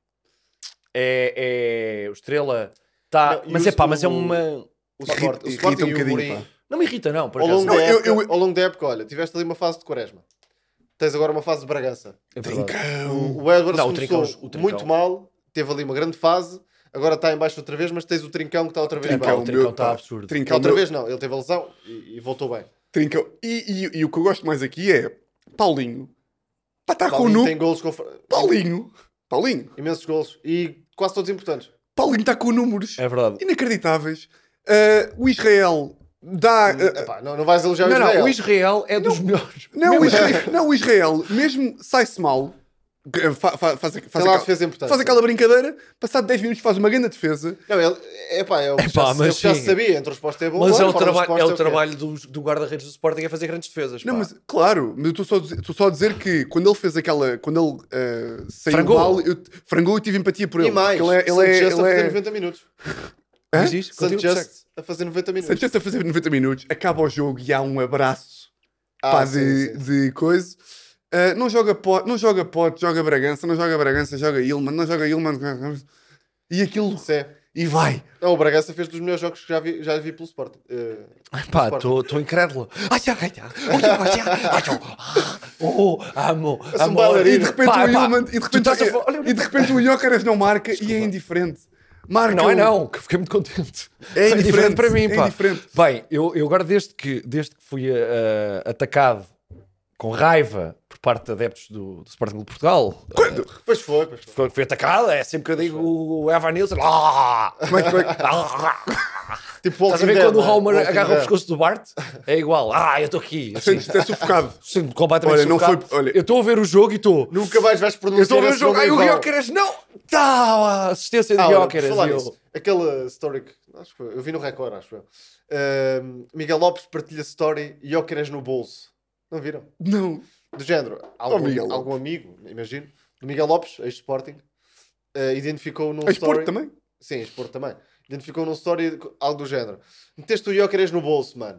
É, é o Estrela tá, Não, e mas o- é pá, mas é o- uma. O Sport, o Irrita Sporting um e o bocadinho, Mourinho, pá. Não me irrita, não, por ao acaso. longo, Não, da eu- época, eu- ao longo da época, olha, tiveste ali uma fase de Quaresma. Tens agora uma fase de Bragança. É verdade. Trincão. O, o Edwards Não, o começou Trincão- o Trincão. muito mal, teve ali uma grande fase, agora está em baixo outra vez, mas tens o Trincão que está outra vez Trincão, mal. o Trincão meu, está pá. absurdo. Está Trincão, outra meu- vez não, ele teve a lesão e, e voltou bem. Trincão. E, e, e o que eu gosto mais aqui é Paulinho. Pá, está com o Paulinho nu. tem golos com... Paulinho. Paulinho. imensos golos e quase todos importantes. Paulinho está com números É verdade. inacreditáveis. Ah, o Israel dá. ah, Epá, não, não vais elogiar o Não, Israel. não, o Israel é dos melhores. não, o Israel, não, o Israel, mesmo sai-se mal, fa- fa- faz, faz, Tem faz, lá a aquela, defesa importante. faz aquela brincadeira, passado dez minutos faz uma grande defesa. Não, ele, epá, é o que Epá, já, mas é o que já sim. se sabia. Entre os postos é bom, Mas agora, é o, fora dos traba postos é o que trabalho do, do guarda-redes do Sporting é fazer grandes defesas. Não, pá. mas claro, mas eu estou só, a dizer- estou só a dizer que quando ele fez aquela. Quando ele ah, saiu Frangou. mal, eu, frangou e tive empatia por ele. E mais, porque ele é. Ele Sanchez é, a ele fazer é noventa minutos. Hã? Diz isto, continua, Sanchez prossegue. a fazer noventa minutos. Sanchez a fazer noventa minutos, acaba o jogo e há um abraço Ah, pá, sim, de, sim. de coisa. Ah, não joga pote, não joga pote, joga Bragança, não joga Bragança, joga Ilman, não joga Ilman. E aquilo. Sim. E vai. Não, o Bragança fez dos melhores jogos que já vi, já vi pelo Sporting. Eh, Pá, Sporting. estou incrédulo. Ai, ai, ai, ai, ai, ai, ai, oh, amo, um amo. bailarino. E de repente Pá, o pá, Ilman. E de tu repente, estás a falar- olha, e de repente o Jóqueres não marca e é indiferente. Marca. Não é o- não, que fiquei muito contente. É indiferente para mim, é pá. indiferente. Bem, eu, eu agora desde que, desde que fui uh, atacado com raiva por parte de adeptos do, do Sporting de Portugal, Quando? Pois foi, pois foi. uh, fui atacado, é sempre que eu digo o Evan Nilsson, ah, Como é que foi? Tipo, estás a ver quando o Homer agarra o pescoço do Bart? É igual, ah, eu estou aqui. Assim, Sentes-te sufocado. sinto completamente Olha, não sufocado. foi- olha- Eu estou a ver o jogo e estou... Nunca mais vais Eu estou a pronunciar ver o esse jogo, nome ai em o vão. Gyökeres, não! Tá, assistência de Ah, olha, por Gyökeres. falar e eu- nisso, aquele story que acho que foi, eu vi no Record, acho eu. Ahm, Miguel Lopes partilha story e Jóqueres no bolso. Não viram? Não. Do género, algum, Miguel Lopes. algum amigo, imagino, do Miguel Lopes, ex-Sporting, eh, identificou num A Sport story... também? Sim, expor também. Identificou num story algo do género. Meteste o Jóqueres no bolso, mano.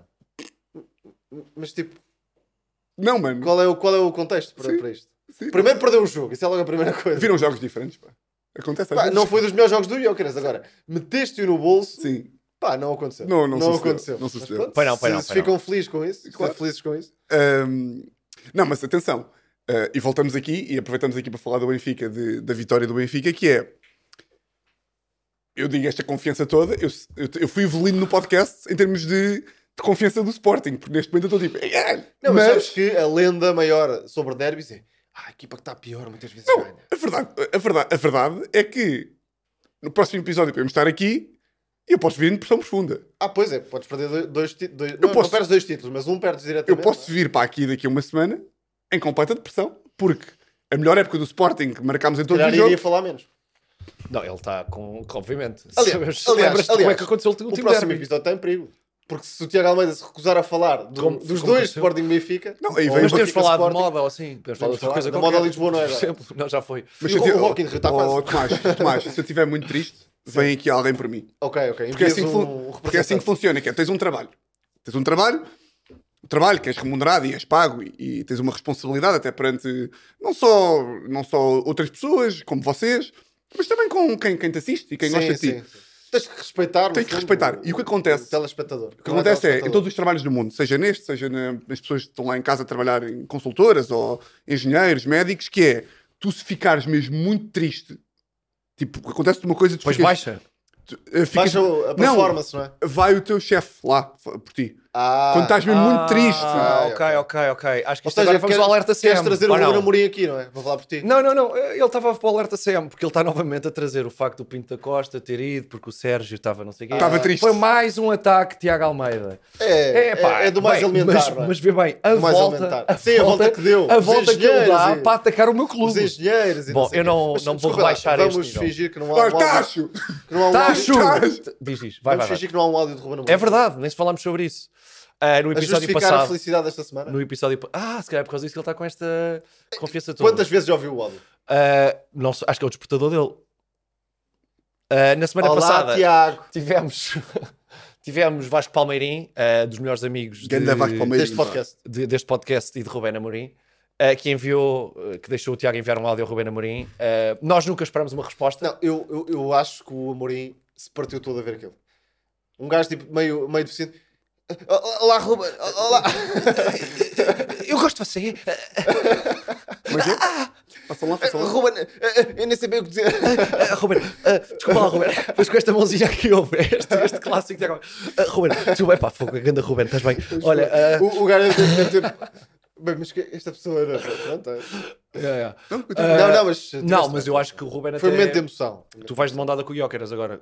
Mas tipo, Não, mano. qual é o, qual é o contexto para, Sim. para isto? Sim. Primeiro perdeu o jogo, isso é logo a primeira coisa. Viram jogos diferentes, pá. Acontece às Pá, vezes. não foi dos melhores jogos do Jóqueres. Agora, meteste-o no bolso, Sim. pá, não aconteceu. Não, não sucedeu. aconteceu. Não Mas sucedeu. pronto, Pois não, pois se, não, se pois ficam felizes com isso, Claro. estão felizes com isso. Ahm, não, mas atenção. Ah, e voltamos aqui e aproveitamos aqui para falar do Benfica, de- da vitória do Benfica, que é. Eu digo esta confiança toda. Eu, eu, eu fui evoluindo no podcast em termos de, de confiança do Sporting, porque neste momento eu estou tipo. "Ah", Não, mas, mas sabes que a lenda maior sobre derbys é ah, a equipa que está pior muitas vezes Não, ganha. a verdade, a, verdade, a verdade é que no próximo episódio podemos estar aqui e eu posso vir em pressão profunda. Ah, pois é, podes perder dois, dois títulos. Não, posso- não perdes dois títulos, mas um perdes Eu diretamente. posso vir para aqui daqui a uma semana em completa depressão, porque a melhor época do Sporting que marcámos em Se todos calhar os iria jogos. falar menos. Não, ele está com, com- obviamente. Aliás, Sabes- aliás, lembras-te como é aliás, que aconteceu o O último próximo derby? episódio está em perigo. Porque se o Tiago Almeida se recusar a falar do- Como- dos como dois aconteceu? Sporting e Benfica, Não, aí ou veio- Mas Benfica temos falado de Sporting, moda ou assim. Podemos falar de outra falar coisa da qualquer. moda Lisboa, não é Por agora? exemplo, não, já foi. Mas E se o- eu tiver- o Rock in Rio está oh, quase. oh, Tomás, Tomás, se eu estiver muito triste, vem aqui alguém por mim. Ok, ok. Porque é Envias assim que, um fun- porque é assim que funciona, que é, tens um trabalho. Tens um trabalho, o trabalho, que és remunerado e és pago e, e tens uma responsabilidade até perante não só, não só outras pessoas, como vocês, mas também com quem, quem te assiste e quem Sim, gosta de ti. sim, sim. Tens que respeitar. Tens que respeitar. E o que acontece? O telespectador. O que acontece é, em todos os trabalhos do mundo, seja neste, seja na- nas pessoas que estão lá em casa a trabalhar em consultoras ou engenheiros, médicos, que é, tu se ficares mesmo muito triste, tipo, acontece-te uma coisa, tu Depois ficas, baixa. tu, eh, ficas- Baixa a não, performance, não, é? vai o teu chefe lá, f- por ti. Ah, Quando estás mesmo muito triste. Ah, Ok, ok, ok, ok. Acho que ou isto agora seja, vamos queres, ao alerta C M. queres trazer o ou não? Ruben Amorim aqui, não é? Vou falar por ti. Não, não, não. Ele estava para o alerta C M, porque ele está novamente a trazer o facto do Pinto da Costa ter ido, porque o Sérgio estava não sei o quê. Estava triste. Foi mais um ataque, Tiago Almeida. É, é, pá, é do mais bem, elementar, mas, não é? mas vê bem, a Do mais volta, elementar. a Sim, a volta que deu. a Os volta que ele dá engenheiros e- para atacar o meu Os clube. engenheiros e Bom, não sei eu quê. não- Mas, não vou desculpa lá, rebaixar este Vamos nível. fingir que não há Ó, um áudio... Tacho! que não há um Tacho! áudio... Diz, diz. Vai, Vamos vai, fingir vai. que não há um áudio de Ruben Amorim. É verdade, nem se falámos sobre isso. Ah, no A episódio justificar a passado. felicidade desta semana. No episódio. Ah, se calhar é por causa disso que ele está com esta confiança toda. Quantas vezes já ouviu o áudio? Ah, não sei, acho que é o despertador dele. Ah, na semana Olá, passada Tiago. tivemos, tivemos Vasco Palmeirim, ah, dos melhores amigos de, Ganda Vasco Palmeirim. Deste podcast. de- deste podcast e de Ruben Amorim, ah, que enviou, ah, que deixou o Tiago enviar um áudio ao Ruben Amorim. Ah, nós nunca esperamos uma resposta. Não, eu, eu, eu acho que o Amorim se partiu todo a ver aquilo. Um gajo tipo meio, meio deficiente. Olá, Ruben. Olá. Eu gosto de você. Como é que é? Façam lá, façam lá. Ruben, eu nem sei bem o que dizer. Ah, Ruben, ah, desculpa lá, Ruben. Depois com esta mãozinha aqui, ouve, este, este clássico. Tiago. Ah, Ruben, desculpa, é pá, fogo, grande Ruben, estás bem? Olha, ah, O, o gajo deve deve ter... Bem, mas que esta pessoa era... Pronto, é. yeah, yeah. Não, continua. Ah, Não, não, mas... Não, mas eu acho que o Ruben Foi um até... momento de emoção. Tu vais de mão dada com o Jóqueras agora.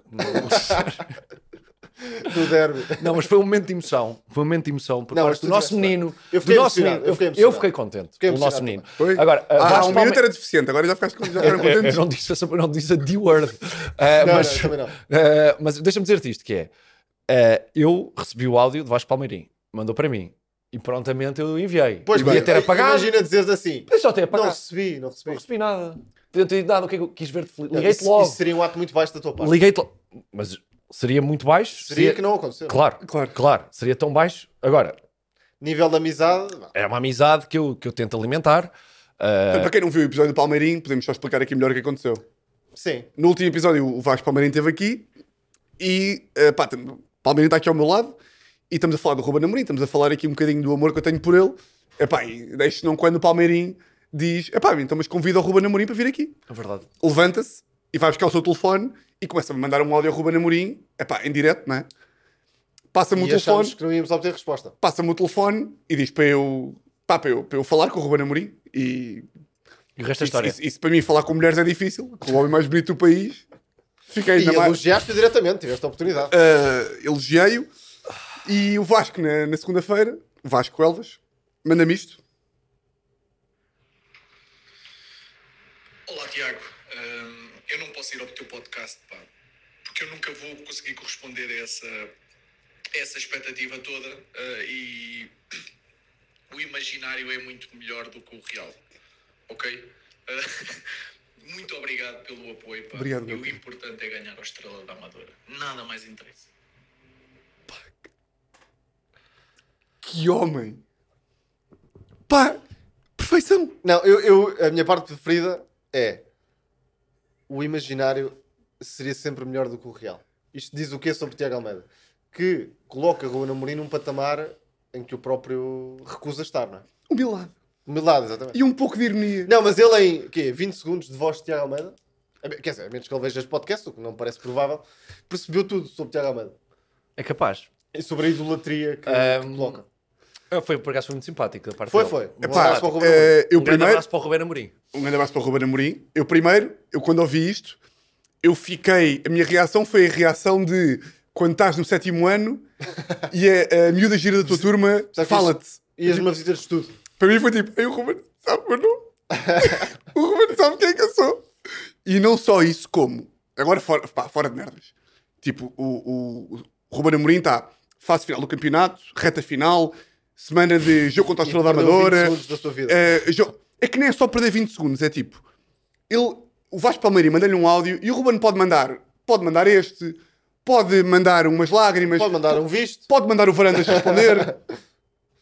Do derby. Não, mas foi um momento de emoção. Foi um momento de emoção por Não, mas parte do tu nosso tiveste menino. Eu fiquei do nosso emocionado, menino. eu fiquei Eu, emocionado. fiquei contente Fiquei pelo nosso emocionado menino. Foi? Agora, Ah, há Vasco um Palme- minuto era deficiente, agora já ficaste já eu, ficaram eu- eu contentes. não disse, eu não disse a D-word. Ah, Não, mas não, também não. ah, mas deixa-me dizer-te isto, que é... ah, eu recebi o áudio de Vasco Palmeirim. Mandou para mim. E prontamente eu enviei. Pois Devia bem, ter apagado. Imagina dizeres assim. Eu só ter Não apagado. recebi, não recebi. Não recebi nada. Não ter nada. O que é que eu quis ver-te feliz? Não, Liguei-te isso, logo. isso seria um ato muito baixo da tua parte. Liguei-te logo. Mas seria muito baixo. Seria que não aconteceu. Claro, Claro. claro. Seria tão baixo. Agora, Nível de amizade... não. é uma amizade que eu, que eu tento alimentar. Ah, Para quem não viu o episódio do Palmeirim, podemos só explicar aqui melhor o que aconteceu. Sim. No último episódio, o Vasco Palmeirim esteve aqui e, eh, pá, tem- o Palmeirim está aqui ao meu lado e estamos a falar do Ruben Amorim, estamos a falar aqui um bocadinho do amor que eu tenho por ele. Epá, e deixe não quando o Palmeirim diz, epá, então mas convida o Ruben Amorim para vir aqui. é verdade. Levanta-se e vai buscar o seu telefone e começa a mandar um áudio ao Ruben Amorim, epá, em direto, não é? Passa-me o E telefone, achámos que não íamos obter resposta. passa-me o telefone e diz para eu, pá, para eu, para eu falar com o Ruben Amorim e E o resto da isso, história. isso, isso para mim falar com mulheres é difícil, com o homem mais bonito do país. Fiquei E ainda mais... elogiaste diretamente, tiveste a oportunidade. Uh, elogiei-o e o Vasco na, na segunda-feira, o Vasco Elvas, manda-me isto. Olá, Tiago. Hum, eu não posso ir ao teu podcast, pá, porque eu nunca vou conseguir corresponder a essa, a essa expectativa toda uh, e o imaginário é muito melhor do que o real, ok? Uh, muito obrigado pelo apoio, pá. Obrigado, E meu o querido. importante é ganhar a Estrela da Amadora. Nada mais interessa. Que homem! Pá, perfeição! Não, eu, eu- a minha parte preferida é o imaginário seria sempre melhor do que o real. Isto diz o quê sobre Tiago Almeida? Que coloca Ruben Amorim num patamar em que o próprio recusa estar, não é? Humildade. Humildade, exatamente. E um pouco de ironia. Não, mas ele em quê? vinte segundos de voz de Tiago Almeida, a me- quer dizer, a menos que ele veja este podcast, o que não me parece provável, percebeu tudo sobre Tiago Almeida. É capaz. E sobre a idolatria que, Um, que coloca. Ah, Foi, por acaso foi muito simpático da parte Foi, dele. foi. Um Epá, abraço para o para o Ruben Eh, Amorim. eu um grande primeiro, abraço para o Ruben Amorim. um grande abraço para o Ruben Amorim. Eu primeiro, eu quando ouvi isto, eu fiquei, a minha reação foi a reação de quando estás no sétimo ano e a, a miúda gira da tua turma Já fiz- fala-te. Ias numa visita de estudo. Para mim foi tipo, ei, o Ruben sabe o meu nome. O Ruben sabe quem é que eu sou. E não só isso, como, agora fora, pá, fora de merdas. Tipo, o, o, o Ruben Amorim está fase final do campeonato, reta final, semana de jogo contra a Estrela da perdeu vinte Amadora. segundos da sua vida. eh, jo- é que nem é só perder vinte segundos, é tipo, ele, o Vasco Palmeirim manda-lhe um áudio e o Ruben pode mandar, pode mandar este, pode mandar umas lágrimas, Pode mandar um visto. pode mandar o Varandas responder.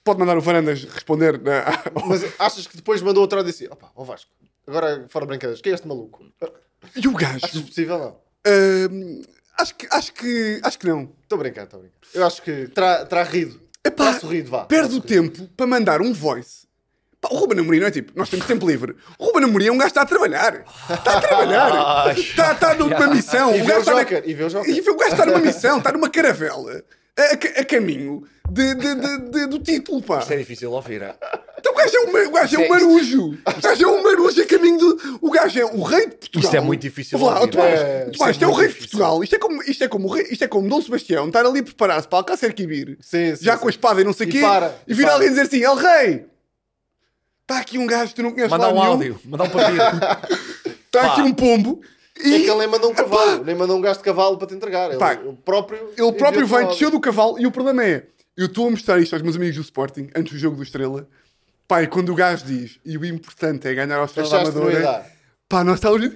pode mandar o Varandas responder. Na... Mas achas que depois mandou outra e disse: opa, ó Vasco, agora fora brincadeiras, quem é este maluco? E o gajo? Achas possível não? Uh, acho, que, acho, que, acho que não. Estou a brincar, estou a brincar. Eu acho que terá, terá rido. Epá, terá sorrido, vá. Perde o terá sorrido. tempo para mandar um voice. Pá, o Ruben Amorim não é tipo, nós temos tempo livre. O Ruben Amorim é um gajo que está a trabalhar. Está a trabalhar. Está, está numa missão. E O vê gajo o está na- Joker. E vê o Joker. E o gajo está numa missão, está numa caravela. A, a- a caminho de, de- de- de- do título, pá. Isto é difícil ouvir. é? Então o gajo é um, ma- o gajo é um Isto é- marujo. O gajo é um marujo a caminho do... O gajo é o rei de Portugal. Isto é muito difícil Ouve lá, ouvir, ó, Tomás, é. Tomás, Isto é isto é o muito rei de difícil. Portugal. Isto é como, isto é como, o rei, isto é como Dom Sebastião estar ali a preparar-se para Alcácer Quibir. Sim, sim, Já sim. com a espada e não sei o E quê. para, e e vir para. alguém dizer assim, El Rei, está aqui um gajo que tu não conheces Mandar lá um nenhum. áudio, mandar um papiro. Está Pá. aqui um pombo. É E que ele nem mandou um cavalo, nem mandou um gajo de cavalo para te entregar. Ele, Pá, ele próprio. ele próprio enviou-te vem, um áudio. desceu do cavalo. E o problema é, eu estou a mostrar isto aos meus amigos do Sporting, antes do jogo do Estrela. Pá, e quando o gajo diz, e o importante é ganhar ao Estrela da Achaste que não ia Amadora. dar. Pá, nós estávamos...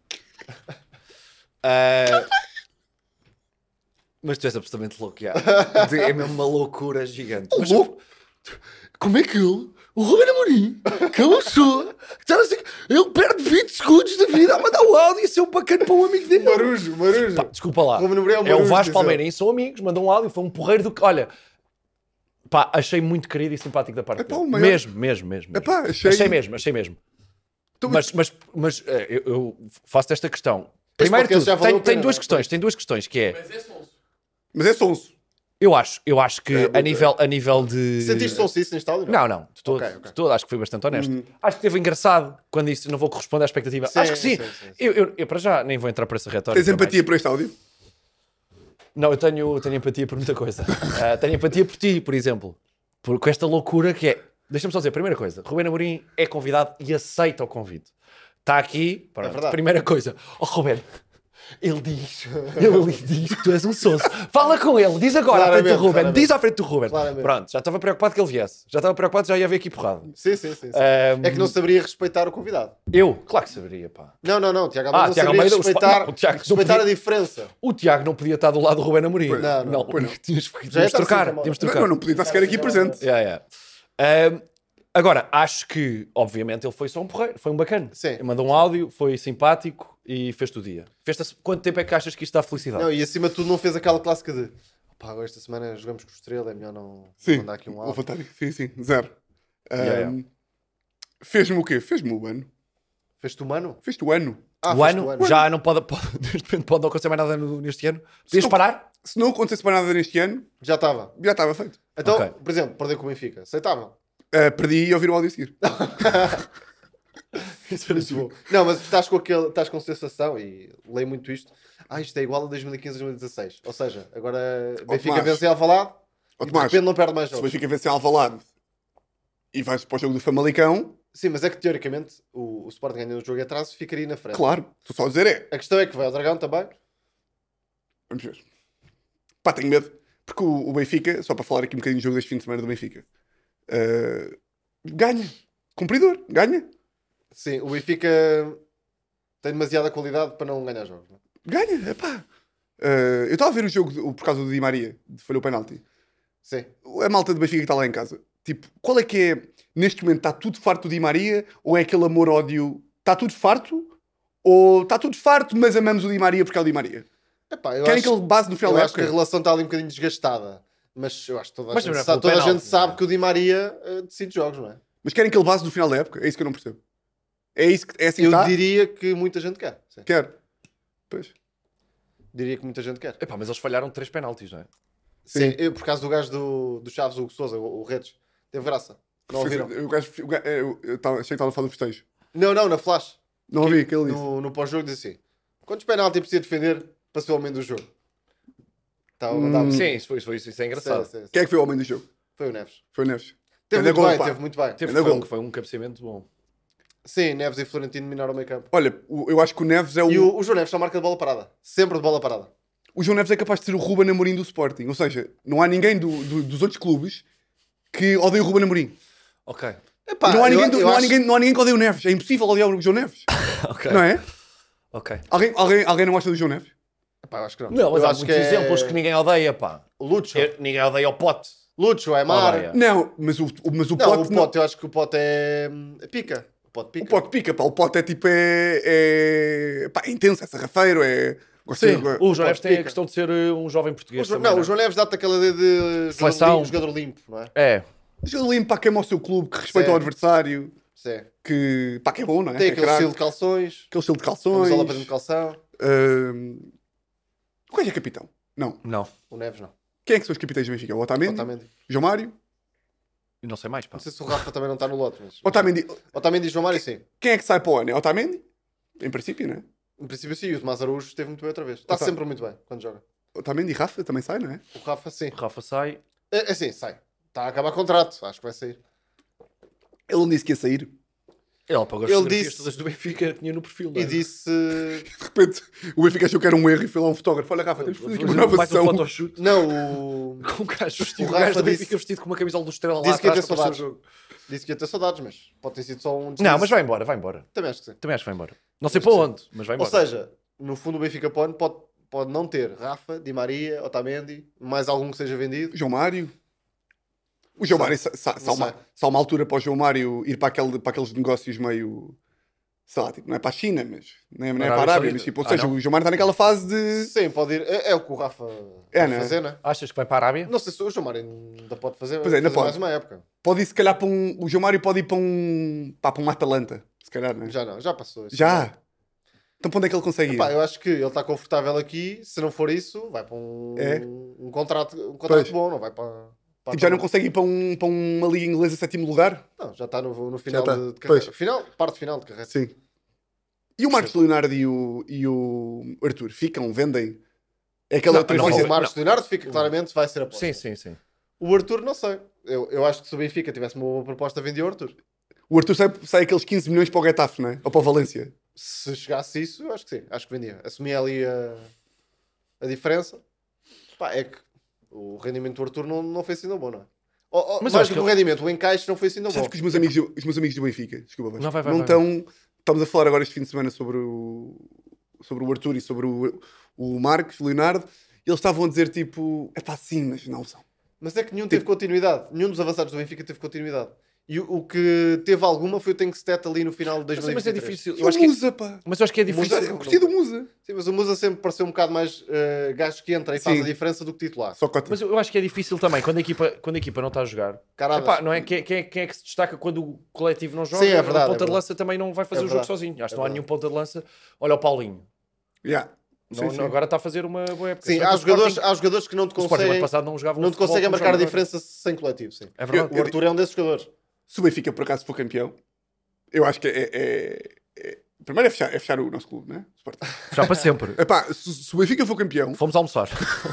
Ah, mas tu és absolutamente louco, já. É mesmo uma loucura gigante. Mas, Louco? Como é que ele, o Ruben Amorim, que é uma pessoa, que está assim, ele perde vinte segundos da vida a mandar o áudio e ser um bacana para um amigo dele. Marujo, marujo. pá, desculpa lá. Ruben Amorim é um É o marujo, Vasco diz Palmeirense, são amigos, mandam um áudio, foi um porreiro do que. Olha, pá, achei muito querido e simpático da parte É pá, dele. o maior- Mesmo, mesmo, mesmo. mesmo. Epá, achei- achei mesmo, achei mesmo. Então, Mas, mas, mas eh, eu, eu faço esta questão. Este Primeiro de podcast já tudo, valeu tem, a tem pena, duas não é? questões, tem duas questões, que é, Mas é sonso. eu acho, eu acho que É, a, nível, a nível de... Sentiste som isso neste áudio? Não, não, de todo, Ok, ok. de todo, acho que fui bastante honesto. Acho que teve engraçado quando disse não vou corresponder à expectativa. Sim, acho que sim. sim, sim, sim. Eu, eu, eu, para já, nem vou entrar por essa retórica. Tens empatia mais. por este áudio? Não, eu tenho, tenho empatia por muita coisa. Ah, tenho empatia por ti, por exemplo. Por, com esta loucura que é... Deixa-me só dizer, primeira coisa, Ruben Amorim é convidado e aceita o convite. Está aqui, pronto, verdade. primeira coisa. Oh, Ruben, ele diz, ele ali diz que tu és um sonso. Fala com ele, diz agora à frente do Claramente, Ruben, claramente. diz à frente do Ruben. Claramente. Pronto, já estava preocupado que ele viesse. Já estava preocupado que já ia haver aqui porrada. Sim, sim, sim. sim. Ahm, É que não saberia respeitar o convidado. Eu? Claro que saberia, pá. Não, não, não. Tiago Ah, Almeida não Tiago saberia Almeida, o respeitar, Sp- não, o Tiago não respeitar podia- a diferença. O Tiago não podia estar do lado do Ruben Amorim. Não, não, pois não. Tínhamos, Já tínhamos ia de estar trocar. sempre mal. Tínhamos de Não, trocar. não, não podia estar sequer aqui presente. Yeah, yeah. Ahm, agora, acho que, obviamente, ele foi só um porreiro, foi um bacana. Sim. Ele mandou um áudio, foi simpático e fez-te o dia. Fez-te... Quanto tempo é que achas que isto dá felicidade? Não, e acima de tudo não fez aquela clássica de pá, agora esta semana jogamos com o Estrela, é melhor não Sim, mandar aqui um vou áudio. votar. Sim, sim, zero. Yeah, Ahm, Fez-me o quê? Fez-me o ano. Fez-te o mano? Fez-te o ano. Ah, o fez-te ano, já não pode, pode, neste momento pode não acontecer mais nada no- neste ano. Podias não- parar? Se não acontecesse mais nada neste ano, Já estava. já estava feito. Então, Ok. por exemplo, perder com o Benfica. Aceitava. Ah, perdi e ouvir o áudio a seguir. Isso era muito bom. Não, mas estás com, aquele, estás com sensação, e leio muito isto. Ah, isto é igual a dois mil e quinze a dois mil e dezasseis. Ou seja, agora Benfica Tomás. vence Alvalade Ó, e de Tomás, repente não perde mais Se o jogos. Benfica vencer Alvalade e vais para o jogo do Famalicão, Sim, mas é que teoricamente o, o Sporting ganhando o jogo em atraso ficaria na frente. claro, estou só a dizer é. A questão é que vai ao Dragão também. Vamos ver. Pá, tenho medo. Porque o, o Benfica, só para falar aqui um bocadinho do jogo deste fim de semana do Benfica, ah, ganha. Cumpridor, ganha. Sim, o Benfica tem demasiada qualidade para não ganhar jogos. Não é? Ganha, epá. Ah, eu estava a ver o jogo do- por causa do Di Maria, de falhou o penalti. Sim. A malta do Benfica que está lá em casa. Tipo, qual é que é, neste momento, está tudo farto do Di Maria? Ou é aquele amor-ódio? Está tudo farto? Ou está tudo farto, mas amamos o Di Maria porque é o Di Maria? Epá, eu Querem acho, que ele base no final eu da acho que a época? relação está ali um bocadinho desgastada. Mas eu acho que toda a Mas gente, não é sabe, pelo toda a penalti, gente sabe não é? que o Di Maria eh, decide jogos, não é? Mas querem que ele base no final da época? É isso que eu não percebo. É, isso que, é assim que Eu está? diria que muita gente quer. Sim. Quero. Pois. Diria que muita gente quer. Epá, mas eles falharam três penaltis, não é? Sim, eu, por causa do gajo do, do Chaves, o Hugo Sousa, o, o Redes, teve graça. Não ouviram? O gajo- o gajo- eu eu tava- achei que estava a falar do festejo. Não, não, na Flash. Não ouvi o que ele disse. No, no pós-jogo diz assim: quantos penaltis precisa defender para ser o homem do jogo? Estava a mandar Hum. Sim, isso, foi, isso, foi, isso é engraçado. Sim, sim, sim. Quem é que foi o homem do jogo? Foi o Neves. Foi o Neves. Teve Ganda muito gol, bem, pá. teve muito bem. Teve, Ainda foi, gol. um, foi um cabeceamento bom. Sim, Neves e Florentino dominaram o meio campo. Olha, o- eu acho que o Neves é o... E o, o João Neves só marca de bola parada. Sempre de bola parada. O João Neves é capaz de ser o Ruben Amorim do Sporting. Ou seja, não há ninguém do- do- dos outros clubes que odeie o Ruben Amorim. Ok. Epá, não, há eu- ninguém, do- eu não, há acho- ninguém, não há ninguém que odeie o Neves. É impossível odiar o João Neves. Ok. Não é? Ok. Alguém, alguém, alguém não gosta do João Neves? Epá, eu acho que não. Não, mas eu há acho muitos que é exemplos que ninguém odeia, pá. O Lucho. Eu- ninguém odeia o Pote. Lucho, Aymar. Oh, yeah. Não, mas o, o- mas o Não, Pote o não- Pote, eu acho que o Pote é... hum, pica. O Pote pica. O Pote pica, pá. O Pote é tipo, é... é, pá, é intenso, é sarrafeiro, é... Gosta Sim, de- o João Neves tem a pica. questão de ser uh, um jovem O português Jo- também, não, não o é? João Neves dá-te aquela ideia de Seleção. jogador limpo, jogador limpo, não é? É, Deixa ele limpo, pá, queima o seu clube, que respeita Sim. o adversário, Sim. que, pá, que é bom, não é? Tem Que é aquele craque. estilo de calções. Aquele estilo de Camisola calções. para dentro de calção. Ahm, Qual é que é capitão? Não. não. O Neves não. Quem é que são os capitães do Benfica? O Otamendi? Otamendi. João Mário? E não sei mais, pá. Não sei se o Rafa também não está no lote, mas... Otamendi. Otamendi e João Mário, sim. Quem é que sai para o ano? É Otamendi? Em princípio, não é? Em princípio, sim. O Tomás Araújo esteve muito bem outra vez. Está Opa. sempre muito bem quando joga. Otamendi e Rafa também sai, não é? O Rafa, sim. O Rafa sai. É, é sim, sai. Está a acabar contrato. Acho que vai sair. Ele não disse que ia sair. Ele apagou as Ele fotografias disse- todas do Benfica, tinha no perfil. não E é? disse... De repente, o Benfica achou que era um erro e foi lá um fotógrafo. Olha, Rafa, temos que fazer aqui uma Mais um gravação. photoshoot. Não, o... Com um gajo vestido, O o gajo Rafa do Benfica disse- vestido com uma camisola do Estrela lá Disse que ia atrás ter para aparecer saudades. o jogo. Disse que ia ter saudades, mas pode ter sido só um... Não, deslize. mas vai embora, vai embora. Também acho que sim. Também acho que vai embora. Não sei Acho para que onde, mas vai Ou embora. seja, no fundo o Benfica pode, pode, pode não ter Rafa, Di Maria, Otamendi, mais algum que seja vendido. João Mário. O João Sei. Mário, se, se, se, há Não uma, sei. se há uma altura para o João Mário ir para, aquele, para aqueles negócios meio. Sei lá, tipo, não é para a China, mas. Não é, não é para a Arábia Arábia, Saudita. mas tipo, ou Ah, seja, não? o João Mário está naquela fase de. Sim, pode ir. É, é o que o Rafa É, pode não é? fazer, né? Achas que vai para a Arábia? Não sei se o João Mário ainda pode fazer, Pois é, ainda fazer pode. mais uma época. Pode ir se calhar para um. O João Mário pode ir para um. Pá, para um Atalanta, se calhar, não é? Já não, já passou isso. Já. Então para onde é que ele consegue ir? Epá, eu acho que ele está confortável aqui. Se não for isso, vai para um, É? um contrato, um contrato Pois. bom, não vai para. para Tipo, já não consegue ir para, um, para uma liga inglesa sétimo lugar? Não, já está no, no final está. de, de carreira. Pois. Final, parte final de carreira. Sim. E o Marcos Leonardo e o, e o Arthur ficam, vendem? É aquela Não, outra não, Mas coisa. o Marcos Leonardo fica claramente, vai ser a aposta. Sim, sim, sim. O Arthur, não sei. Eu, eu acho que se o Benfica tivesse uma boa proposta, vendia o Arthur. O Arthur sai, sai aqueles quinze milhões para o Getafe, não é? Ou para o Valência. Se chegasse isso, eu acho que sim. Acho que vendia. Assumia ali a, a diferença. Pá, é que o rendimento do Arthur não, não foi assim tão bom, não é? Ou- ou, Mas eu mais acho do que o que rendimento, o encaixe não foi assim tão bom. Sabes que os meus amigos, do- os meus amigos do Benfica, desculpa, Vasco, Não, vai, vai, não vai. estão. Estamos a falar agora este fim de semana sobre o, sobre o Arthur e sobre o, o Marcos Leonardo. E eles estavam a dizer tipo, é pá, sim, mas não são. Mas é que nenhum teve continuidade. Nenhum dos avançados do Benfica teve continuidade. E o, o que teve alguma foi o Tengstet ali no final de dois Mas, mil e mas é vinte e três. difícil. E Eu o acho que, Musa, pá. mas eu acho que é Musa- difícil. Eu gostei do Musa. Sim, mas o Musa sempre pareceu um bocado mais eh, gajo que entra e faz Sim. a diferença do que titular. Só cota. Mas eu acho que é difícil também quando a equipa, quando a equipa não está a jogar. Caradas. Epá, não é? Quem, quem, é- quem é que se destaca quando o coletivo não joga? Sim, é verdade, O é ponta de verdade. lança também não vai fazer É o jogo verdade. sozinho. Acho que É não há verdade. nenhum ponta de lança. Olha o Paulinho. Yeah. Não- Sim, não- sim. agora está a fazer uma boa época. Sim, Se bem que há o jogadores, Sporting- há jogadores que não te o Sporting ano conseguem, passado não jogava não te conseguem marcar a diferença sem coletivo. Sim. É verdade. O Arthur é um desses jogadores. Se o Benfica por acaso for campeão, eu acho que é. é- é- Primeiro é fechar, é fechar o nosso clube, né? Sporting. Já para sempre. Epá, se, se o Benfica for campeão, Fomos almoçar.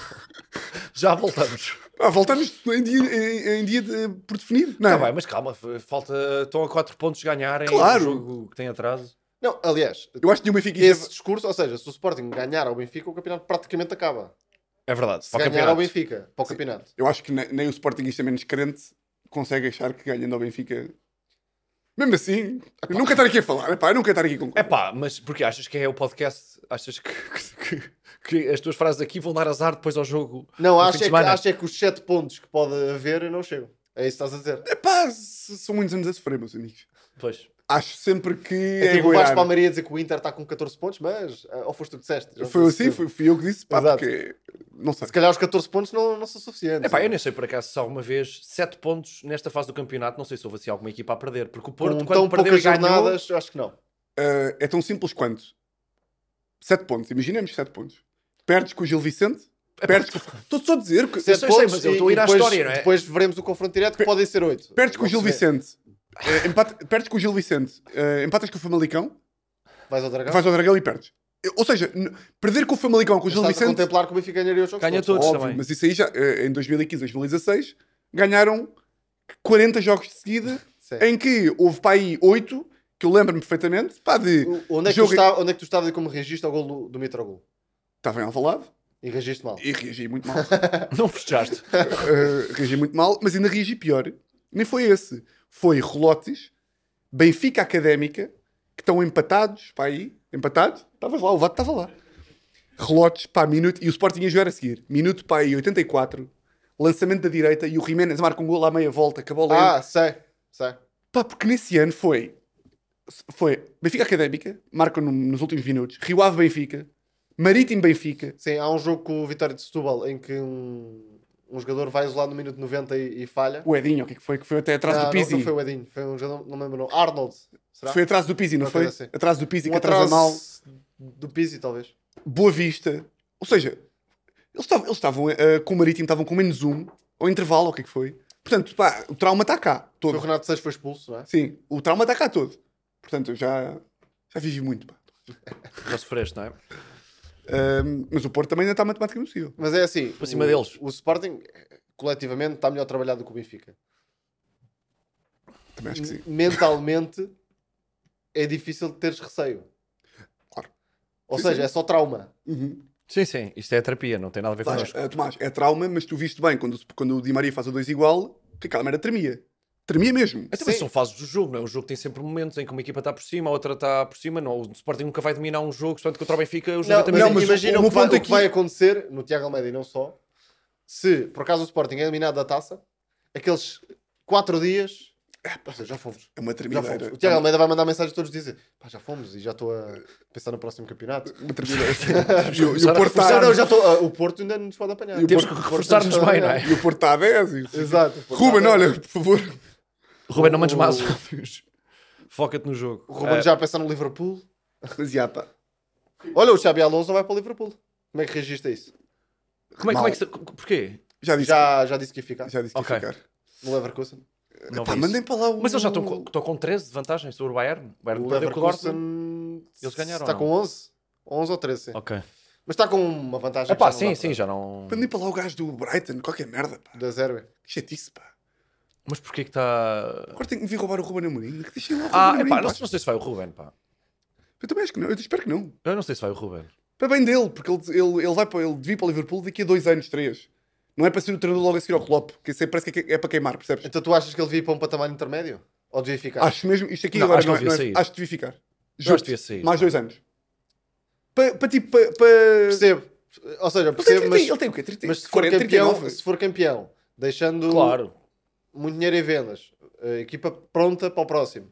Já voltamos. ah, voltamos em dia, em, em dia de- por definir. Não, Está bem, mas calma. Falta, estão a quatro pontos de ganharem. Claro. Um jogo que tem atraso. Não, aliás, eu acho que nenhum Benfica esse discurso, ou seja, se o Sporting ganhar ao Benfica, o campeonato praticamente acaba. É verdade. Se Para o ganhar ao campeonato. Benfica, para o campeonato. Eu acho que ne- nem o Sportingista menos crente consegue achar que ganhando ao Benfica. Mesmo assim, eu nunca estar aqui a falar. Epá, eu nunca estar aqui com. É pá, mas porque achas que é o podcast? Achas que, que, que as tuas frases aqui vão dar azar depois ao jogo? Não, no acho fim de é, que, semana? acho é que os sete pontos que pode haver não chegam. É isso que estás a dizer. Epá, s- são muitos anos a sofrer, meus amigos. Pois. Acho sempre que. É É tipo o Vasco goiar. Palmeiras dizer que o Inter está com catorze pontos, mas. ah, Ou foste tu que disseste? Já não Foi sei assim, se- fui, fui eu que disse. Pá, Exato. porque. Não sei. Se calhar os catorze pontos não, não são suficientes. É pá, eu nem sei por acaso se alguma vez sete pontos nesta fase do campeonato, não sei se houve assim alguma equipa a perder. Porque o Porto, Com quando tão perdeu e poucas ganhou... jornadas, eu acho que não. Uh, é tão simples quanto sete pontos. Imaginemos sete pontos. Perdes com o Gil Vicente. Perdes com. Estou só a dizer que. Sete sei, pontos mas eu e- estou a ir e à depois, história, não é? Depois veremos o confronto direto que podem ser oito. Perdes com o Gil Logo se vê. Vicente. Uh, empate- perdes com o Gil Vicente. Uh, empatas com o Famalicão. Vais ao Dragão? Vais ao Dragão e perdes. Ou seja, n- perder com o Famalicão com o Gil Estás a Vicente. contemplar que o Benfica ganharia os jogos Ganha todos. todos. Óbvio, também. mas isso aí já, eh, em dois mil e quinze, dois mil e dezasseis, ganharam quarenta jogos de seguida, Sim. em que houve para aí oito, que eu lembro-me perfeitamente, pá, de O- Onde é, que jogo- tu está, onde é que tu estavas e como reagiste ao gol do, do Mitroglou? estava em Alvalade E reagiste mal. e reagi muito mal. Não festejaste. Eh, reagi muito mal, mas ainda reagi pior. Nem foi esse. Foi Relotes, Benfica Académica, que estão empatados, pá aí, empatados, estavas lá, o Vato estava lá. Relotes, pá, minuto, e o Sporting ia jogar a seguir. Minuto, pá aí, oitenta e quatro. lançamento da direita e o Jiménez marca um gol à meia volta, que a bola entra. Ah, sei, sei. Pá, porque nesse ano foi, foi Benfica Académica, marca no- nos últimos minutos, Rio Ave Benfica, Marítimo Benfica. Sim, há um jogo com o Vitória de Setúbal em que um, um jogador vai isolado no minuto noventa e, e falha. O Edinho, o que é que foi? Que foi até atrás não, do não, Pizzi. não foi o Edinho, foi um jogador, não me lembro o nome. Arnold, será? Foi atrás do Pizzi, não Uma foi? coisa assim. Atrás do Pizzi, um que atrasa atraso mal. do Pizzi, talvez. Boa Vista. Ou seja, eles estavam, eles estavam eh, com o Marítimo, estavam com menos um, ao intervalo, o que é que foi? Portanto, pá, o trauma está cá, todo. Foi o Renato Seixas foi expulso, não é? Sim, o trauma está cá todo. Portanto, eu já, já vivi muito, pá. Já sofreste, não é? Ahm, mas o Porto também ainda está matematicamente possível. Mas é assim, Para cima o, deles. o Sporting, coletivamente, está melhor trabalhado do que o Benfica. Também acho que sim. Mentalmente, é difícil de teres receio. Claro. Ou Sim, seja, sim. é só trauma. Uhum. Sim, sim. Isto é terapia, não tem nada a ver Sabes, connosco. eh, Tomás, é trauma, mas tu viste bem, quando, quando o Di Maria faz o dois igual, que aquela merda tremia. Tremia mesmo. Então, mas Sim. são fases do jogo, não é? O jogo tem sempre momentos em que uma equipa está por cima, a outra está por cima. Não, o Sporting nunca vai dominar um jogo, portanto, contra o Benfica, os Não, noventa mas, não, minutos. mas imagina o- o, o que vai, ponto o que aqui- vai acontecer no Tiago Almeida e não só, se por acaso o Sporting é eliminado da taça, aqueles quatro dias, ou seja, já fomos. É uma Já tremideira. fomos. O Tiago Almeida vai mandar mensagem todos dizer pá, já fomos e já estou a pensar no próximo campeonato. Uma tremideira. e, o- e o Começar a Porto Não, está... não, já estou. ah, o Porto ainda nos pode apanhar. E o Temos Porto- que o Porto reforçar-nos nos pode bem, não apanhar. é? E o Porto está a dez. E... Exato. o Porto Ruben, está a- olha, por favor. Ruben, não mandes O- mais óbvios. Foca-te no jogo. O Ruben Ah, já a pensar no Liverpool. Mas já, pá. Olha, o Xabi Alonso vai para o Liverpool. Como é que reagiste a isso? como é, como é que se... Mal. Porquê? Já disse, Já, já disse que ia ficar. que, já disse que Ok. ia ficar. No Leverkusen. Não Pá, vi mandem isso. para lá o... Mas eles já estão com, estão com treze de vantagem sobre o Bayern. O Bayern O perdeu com o Dortmund. Leverkusen Eles ganharam, está não? com onze. onze ou treze, sim. Ok. Mas está com uma vantagem. É pá, que já não sim, dá sim, para- já não... Mandem para lá o gajo do Brighton, qualquer merda, pá. Da Zérbia. Que chatice, pá. Mas porquê que está... Agora tenho que vir roubar o Ruben Amorim. Que deixem lá o Ah, Ruben é pá, Amorim, não, pá. não sei se vai o Ruben, pá. Eu também acho que não. Eu espero que não. Eu não sei se vai o Ruben. Para bem dele, porque ele, ele, ele vai para, ele devia ir para o Liverpool daqui a dois anos, três. Não é para ser o treinador logo a seguir ao Klopp, que isso aí parece que é, é para queimar, percebes? Então tu achas que ele devia ir para um patamar intermédio? Ou devia ficar? Acho mesmo, isto aqui Não, agora acho que não, ele é, não devia é- sair. acho que devia ficar. Eu acho que Justo. devia sair. Mais dois anos. Para, para tipo, para... para... Percebo. Ou seja, Ele tem, percebo, trinta, mas, ele tem o quê? trinta, mas se, for quarenta, trinta e campeão, nove? se for campeão, deixando Claro. muito dinheiro em vendas, a equipa pronta para o próximo,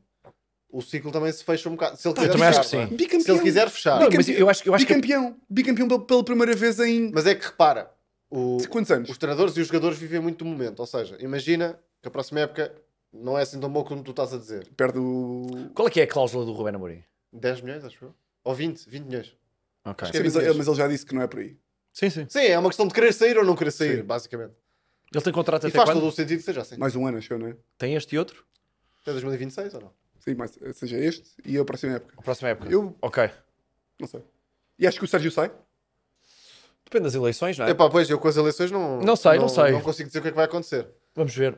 o ciclo também se fecha um bocado. Se ele Pá, quiser eu também fechar, acho que não é? sim. Bicampeão. Se ele quiser fechar. Não, Bicampeão. mas eu acho, eu acho que... Bicampeão. Bicampeão pela, pela primeira vez em... Mas é que repara, o- Quantos anos? os treinadores e os jogadores vivem muito do momento. Ou seja, imagina que a próxima época não é assim tão boa como tu estás a dizer. Perde o... Qual é que é a cláusula do Ruben Amorim? dez milhões, acho eu. Ou vinte, vinte milhões. Ok. Acho que Sim, mas, vinte ele, milhões. mas ele já disse que não é por aí. Sim, sim. Sim, é uma questão de querer sair ou não querer sair, Sim. basicamente. Ele tem contrato E até faz quando? todo o sentido que seja assim. Mais um ano, achou, não é? Tem este e outro? Até dois mil e vinte e seis ou não? Sim, mais, seja este e a próxima época. A próxima época? Eu Ok. não sei. E acho que o Sérgio sai? Depende das eleições, não é? Epá, pois, eu com as eleições não... Não sei, não sei. Não consigo dizer o que é que vai acontecer. Vamos ver.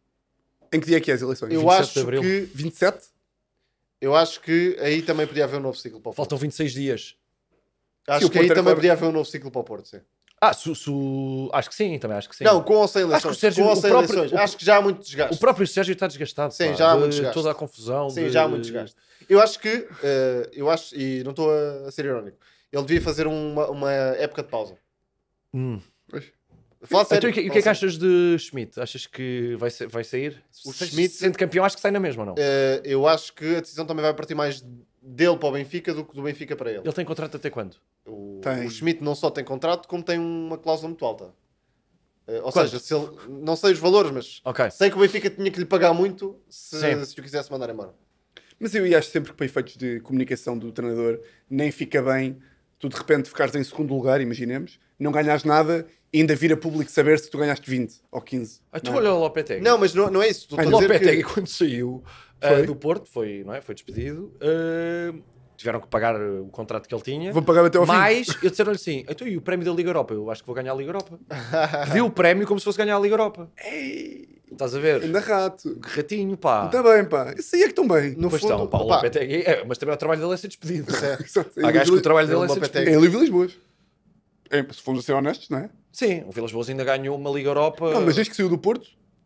Em que dia é que é as eleições? Eu vinte e sete acho de abril. que... vinte e sete? Eu acho que aí também podia haver um novo ciclo para o Porto. Faltam vinte e seis dias. Acho Sim, o que aí Porto era também claro. podia haver um novo ciclo para o Porto, sim. Ah, su, su... acho que sim, também acho que sim. Não, com ou sem Acho que eleições. o Sérgio- com ou o sem próprio- eleições. o- Acho que já há muito desgaste. O próprio Sérgio está desgastado. Sim, pá, já há de muito desgaste. toda a confusão. Sim, de- já há muito desgaste. Eu acho que, eh, eu acho, e não estou a, a ser irónico, ele devia fazer uma, uma época de pausa. Hum. Fala sério. Então, e o que, e o fala que é que sério. achas de Schmidt? Achas que vai, ser- vai sair? O Se- Schmidt- Sendo campeão, acho que sai na mesma, ou não? Eh, eu acho que a decisão também vai partir mais dele para o Benfica do que do Benfica para ele. Ele tem contrato até quando? O, Tem. o Schmidt não só tem contrato, como tem uma cláusula muito alta. Eh, ou Quanto? seja, se ele, não sei os valores, mas Ok. sei que o Benfica tinha que lhe pagar muito se, Sim. se o quisesse mandar embora. Mas eu acho sempre que para efeitos de comunicação do treinador nem fica bem tu de repente ficares em segundo lugar, imaginemos, não ganhas nada e ainda vir a público saber se tu ganhaste vinte ou quinze. Ah, tu não é? olha o Lopetegui. Não, mas não, não é isso. Estou Ai, a O dizer Lopetegui, que... quando saiu ah, Foi? do Porto, foi, não é? Foi despedido. ah, tiveram que pagar o contrato que ele tinha. Vou pagar até ao fim. Mas eu disseram-lhe assim: então e o prémio da Liga Europa? Eu acho que vou ganhar a Liga Europa. Pediu o prémio como se fosse ganhar a Liga Europa. Estás a ver? Ainda rato. Que ratinho, pá. Está bem, pá. Isso aí é que estão bem. No Pois fundo, estão, pá, o opá, Lopetegui. É, mas também o trabalho dele é ser despedido. Exato. Há gajos que o trabalho dele é o ser Lopetegui. despedido. É livre Lisboas. É, se formos a ser honestos, não é? Sim, o Vilas Boas ainda ganhou uma Liga Europa. Não, mas desde que saiu do Porto,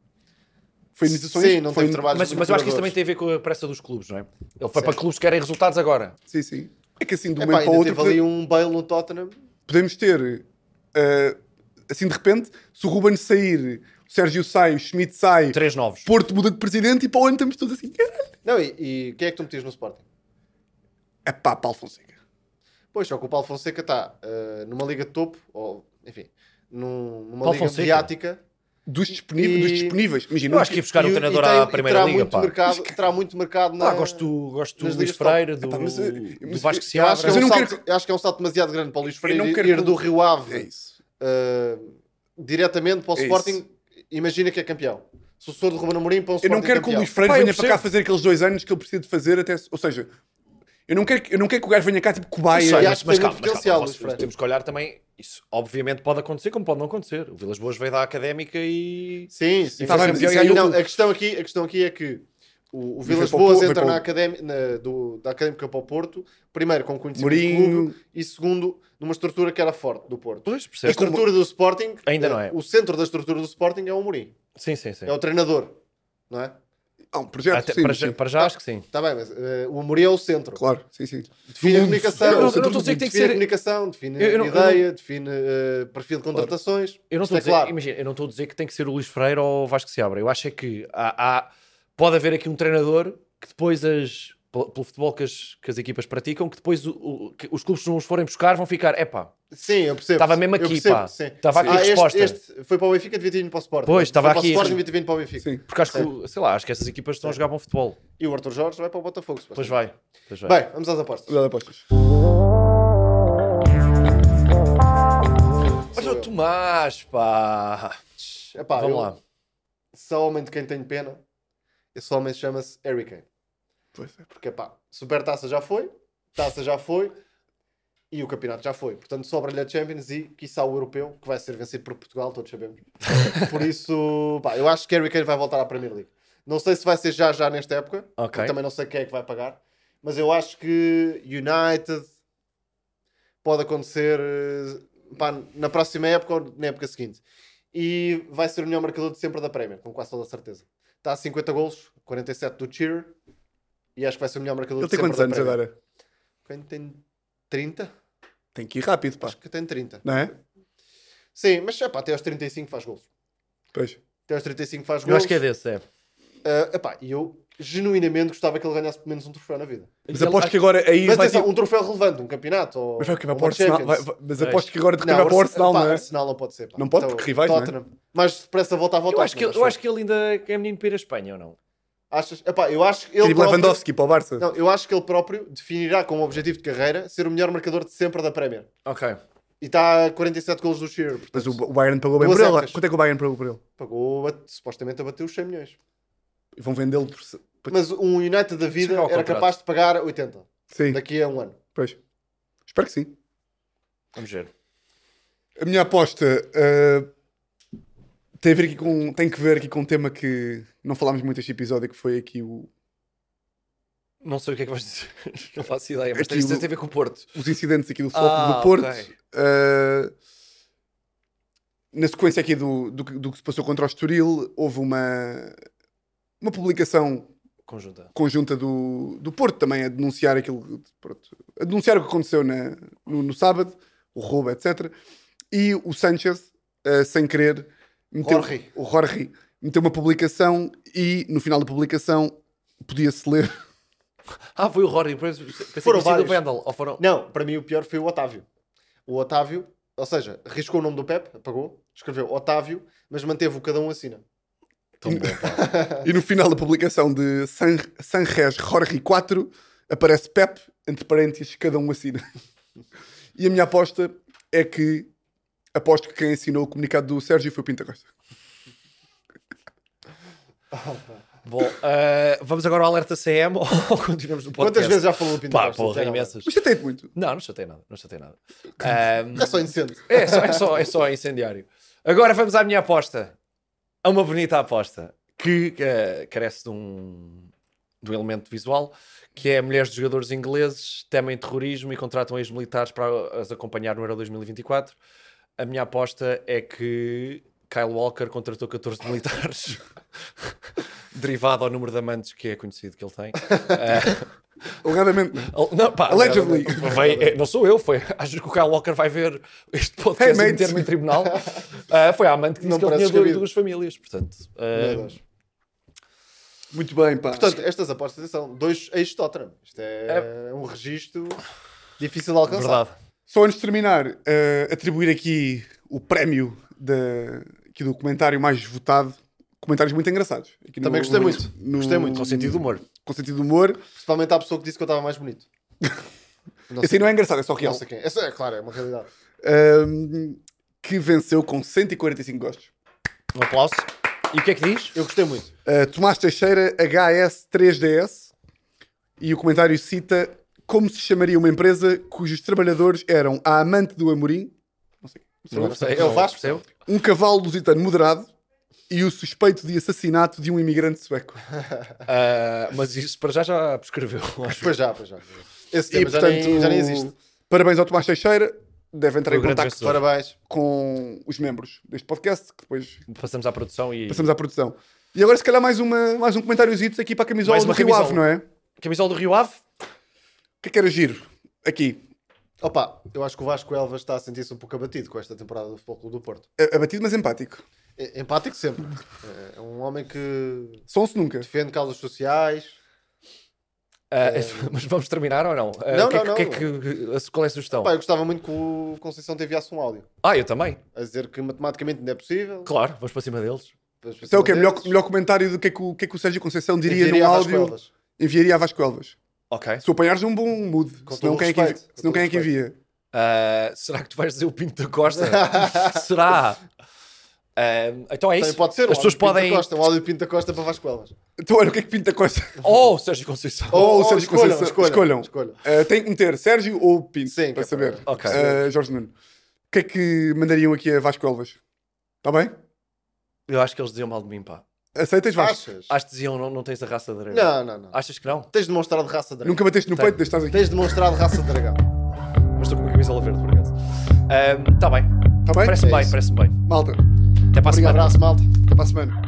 foi iniciações. Sim, não foi teve trabalho. Mas, mas eu acho que isso também tem a ver com a pressa dos clubes, não é? Ele foi Sim. para clubes que querem resultados agora. Sim, sim. É que assim, de um Epá, momento para o ainda outro, teve ali pode- um Bale no Tottenham. podemos ter uh, assim de repente, se o Ruben sair, o Sérgio sai, o Schmidt sai, Três novos. Porto muda de presidente e para o ano estamos todos assim. Caralho. Não, e, e quem é que tu metias no Sporting? É pá, Paulo Fonseca. Pois, só que o Paulo Fonseca está uh, numa liga de topo, ou enfim, num, numa Paulo liga Fonseca? mediática. Dos disponíveis, E- dos disponíveis. Imagina, Eu acho que ia buscar um e- treinador e tem- à e Primeira terá Liga, muito pá. mercado, terá muito mercado na... Pá, gosto, gosto do nas Luís ligas top. Freire, do, Epá, mas, eh, do mas Vasco Eu acho, que é Mas eu um não salto, quero eu acho que é um salto demasiado grande para o Luís Freire não ir, quero ir que- do Rio Ave É isso. uh, diretamente para o É Sporting. Imagina que é campeão. Sucessor de Ruben Amorim para um Eu não Sporting quero que o campeão. Luís Freire Epá, eu venha para cá percebo. fazer aqueles dois anos que ele precisa de fazer até... Ou seja, eu não quero, que- eu não quero que o gajo venha cá tipo cobaia. Eu sei, Mas, acho que mas tem calma, muito mas potencial, calma, Luís nós Freire. temos que olhar também. Isso obviamente pode acontecer, como pode não acontecer. O Vilas Boas veio da Académica e. Sim, sim. Tá bem, sim, mas sim. isso aí Não, eu- a, questão aqui, a questão aqui é que o, o Vilas foi para o Boas Porto, entra foi para na o- académica, na- do, da Académica para o Porto, primeiro com conhecimento do Mourinho. clube e segundo numa estrutura que era forte do Porto. Pois, A percebes? estrutura do Sporting, Ainda eh, não é. o centro da estrutura do Sporting é o Mourinho. Sim, sim, sim. É o treinador, não é? Há um projeto, Até- sim, para, sim. já, para já acho que sim. Está bem, mas eh, o Amorim é o centro. Claro, sim, sim. Define a Do- comunicação, Eu não- eu não centro estou a dizer do- que tem que define a ser. comunicação, define Eu- eu não- a eu não- ideia, define eh, perfil de contratações. Eu não Isto estou a é dizer, claro. imagina, eu não estou a dizer que tem que ser o Luís Freire ou o Vasco Seabra. Eu acho é que há, há- pode haver aqui um treinador que depois as, pelo, pelo futebol que as, que as equipas praticam, que depois o- o- que os clubes não os forem buscar, vão ficar, epá, Sim, eu percebo. Estava mesmo Eu aqui, percebo, pá. sim. Estava aqui Ah, a este- resposta. Este, foi para o Benfica, devia ter vindo para o Sporting. Pois, estava foi para aqui. o Sporting, devia ter vindo para o Benfica. Sim. porque acho que, sei lá, acho que essas equipas estão a jogar bom futebol. E o Arthur Jorge vai para o Botafogo. Pois supostamente. vai. Pois vai. Bem, vamos às apostas. Olha, apostas. Olha o Tomás, pá. Epá, Vamos eu- lá. Só homem de quem tenho pena, esse homem chama-se Harry Kane. Pois é. Porque, pá, Supertaça já foi, Taça já foi e o campeonato já foi. Portanto, sobra-lhe a Champions e, quiçá, o Europeu, que vai ser vencido por Portugal, todos sabemos. Por isso, pá, eu acho que Harry Kane vai voltar à Premier League. Não sei se vai ser já, já nesta época. Ok. porque também não sei quem é que vai pagar. Mas eu acho que United pode acontecer eh, pá, na próxima época ou na época seguinte. E vai ser o melhor marcador de sempre da Premier, com quase toda a certeza. Está a cinquenta golos, quarenta e sete do Shearer. E acho que vai ser o melhor marcador Ele de tem sempre quantos da anos Premier. agora? Quem tem trinta? Tem que ir rápido, pá. Acho que tem trinta. Não é? Sim, mas epá, até aos trinta e cinco faz golos. Pois. Até aos trinta e cinco faz golos. Eu acho que é desse, é. Ah, epá, e eu genuinamente gostava que ele ganhasse pelo menos um troféu na vida. Mas aposto que agora aí Mas vai atenção, ter... um troféu relevante, um campeonato. Ou, Mas vai que vai ou para o uma Arsenal. Champions. vai- vai- Mas Pois. aposto que agora de Não, para o Arse- Arsenal, pá, não é? Arsenal não pode ser. Pá. Não pode, Então, porque rivais, não é? Tottenham. Mais depressa voltava ao Eu acho, que, Tottenham. ele- eu acho que ele ainda é menino para ir à Espanha, ou não? Achas? Epá, eu acho que ele Tipo próprio... Lewandowski para o Barça. Não, eu acho que ele próprio definirá como objetivo de carreira ser o melhor marcador de sempre da Premier. Ok. E está a quarenta e sete golos do Shearer. Mas portanto, o o Bayern pagou bem duas por ele. épocas. Quanto é que o Bayern pagou por ele? Pagou, a- supostamente, a bater os cem milhões. E vão vendê-lo por... Mas um United da vida Chega ao era contrato. capaz de pagar oitenta Sim, daqui a um ano. pois. Espero que sim. Vamos ver. A minha aposta uh, tem, a ver aqui com, tem que ver aqui com um tema que não falámos muito este episódio, que foi aqui o, Não sei o que é que vais dizer. Não faço ideia, mas tem, Aquilo- tem a ver com o Porto. os incidentes aqui do Foco Ah, do Porto. ok. Uh, na sequência aqui do, do, que- do que se passou contra o Estoril, houve uma, uma publicação Conjunta. conjunta do, do Porto também a denunciar aquilo, pronto, a denunciar o que aconteceu na, no, no sábado, o roubo, etcétera. E o Sanchez, uh, sem querer, meteu, Jorge. o Jorge meteu uma publicação e no final da publicação podia-se ler. Ah, foi o Rory. Pensei que Foram tinha sido o vários. Vendel. Ou foram... Não, para mim o pior foi o Otávio. O Otávio, ou seja, riscou o nome do Pep, apagou, escreveu Otávio, mas manteve o cada um assina. Tão bom, pá. E no final da publicação de San, Sanres Jorge quatro aparece Pep, entre parênteses, cada um assina. E a minha aposta é que aposto que quem assinou o comunicado do Sérgio foi o Pinta Costa. Bom, eh, vamos agora ao alerta C M ou continuamos no podcast? Quantas vezes já falou o Pinto Pá, Costa? porra, Já não. imensas. Mas chatei-te muito. Não, não chatei nada. Não chatei nada. Ahm, É só indecente. É só, é, só, é só incendiário. Agora vamos à minha aposta. A uma bonita aposta que eh, carece de um, de um elemento visual, que é mulheres de jogadores ingleses temem terrorismo e contratam ex-militares para as acompanhar no Euro dois mil e vinte e quatro. A minha aposta é que Kyle Walker contratou catorze militares derivado ao número de amantes que é conhecido que ele tem. Eh, Alegadamente. Não, pá, Allegedly. Vai, não sou eu, foi. Acho que o Kyle Walker vai ver este podcast Hey, e meter-me em tribunal. Uh, foi a amante que disse Não que ele parece tinha duas, descabido. duas famílias, portanto. Meu Uh, Deus. Muito bem, pá. Portanto, estas apostas são dois ex-Tottenham. Isto é, um registro difícil de alcançar. verdade. Só antes de terminar, uh, atribuir aqui o prémio da, aqui do comentário mais votado. Comentários muito engraçados. Aqui Também gostei muito. no- Gostei muito. Com sentido de humor. Com sentido de humor. Principalmente à pessoa que disse que eu estava mais bonito. Não Esse aí não é engraçado, é só real. Não sei quem. Essa é, claro, é uma realidade. Um, que venceu com cento e quarenta e cinco gostos. Um aplauso. E o que é que diz? Eu gostei muito. Uh, Tomás Teixeira, H S três D S. E o comentário cita como se chamaria uma empresa cujos trabalhadores eram a amante do Amorim, não sei, Não sei, É o não Vasco. percebo. um cavalo lusitano moderado e o suspeito de assassinato de um imigrante sueco. Uh, mas isso para já já prescreveu. acho. Pois já, pois já. Esse E tema já, nem, já nem existe. parabéns ao Tomás Teixeira. Deve entrar Foi em o grande contato vencedor. Parabéns. com os membros deste podcast, que depois Passamos à produção e. passamos à produção. E agora, se calhar, mais, uma, mais um comentáriozito aqui para a camisola Mais do uma Rio camisola. Ave, não é? O Camisola do Rio Ave? que é que era giro? Aqui. Opa, eu acho que o Vasco Elvas está a sentir-se um pouco abatido com esta temporada do Futebol Clube do Porto. A- Abatido, mas empático. É- Empático sempre. É um homem que Sonso nunca. defende causas sociais. Uh, mas vamos terminar ou não? Uh, Não, o que é não, que- não. que é que- qual é a sugestão? Pá, eu gostava muito que o Conceição te enviasse um áudio Ah, eu também. a dizer que matematicamente não é possível. Claro, vamos para cima deles. Depois Então, o que é deles. melhor, melhor comentário do que é que o, que é que o Sérgio Conceição diria Enviaria num a Vasco áudio? Elvas. Enviaria a Vasco Elvas. Ok. Se o apanhares um bom mood. Com Senão todo quem é o que, envi... respeito, com senão todo quem o é que envia? Uh, será que tu vais dizer o Pinto da Costa? Será? Uh, então é isso. Também pode ser. um As pessoas áudio de Pinto da podem. Costa, um áudio de Pinto da Costa para Vasco Elvas. Então, olha, o que é que Pinta Costa? Oh, Sérgio Conceição. Ou o oh, Sérgio escolham, Conceição. escolham, Escolham. escolham. Uh, tem que meter Sérgio ou Pinto, Sim, que para é saber. para- Ok. Uh, Jorge Nuno. O que é que mandariam aqui a Vasco Elvas? Está bem? Eu acho que eles diziam mal de mim, pá. Aceitas, Vasco? Achas? Acho que diziam não, não tens a raça de dragão. Não, não, não. Achas que não? Tens demonstrado raça de dragão. Nunca bateste no Tenho. peito desde que estás aqui. Tens demonstrado raça de dragão. Mas estou com uma camisola verde, por acaso. Está bem. Está bem? Parece-me É bem, isso. parece-me bem. Malta. Até para a Obrigado, semana. abraço, malta. Até para a semana.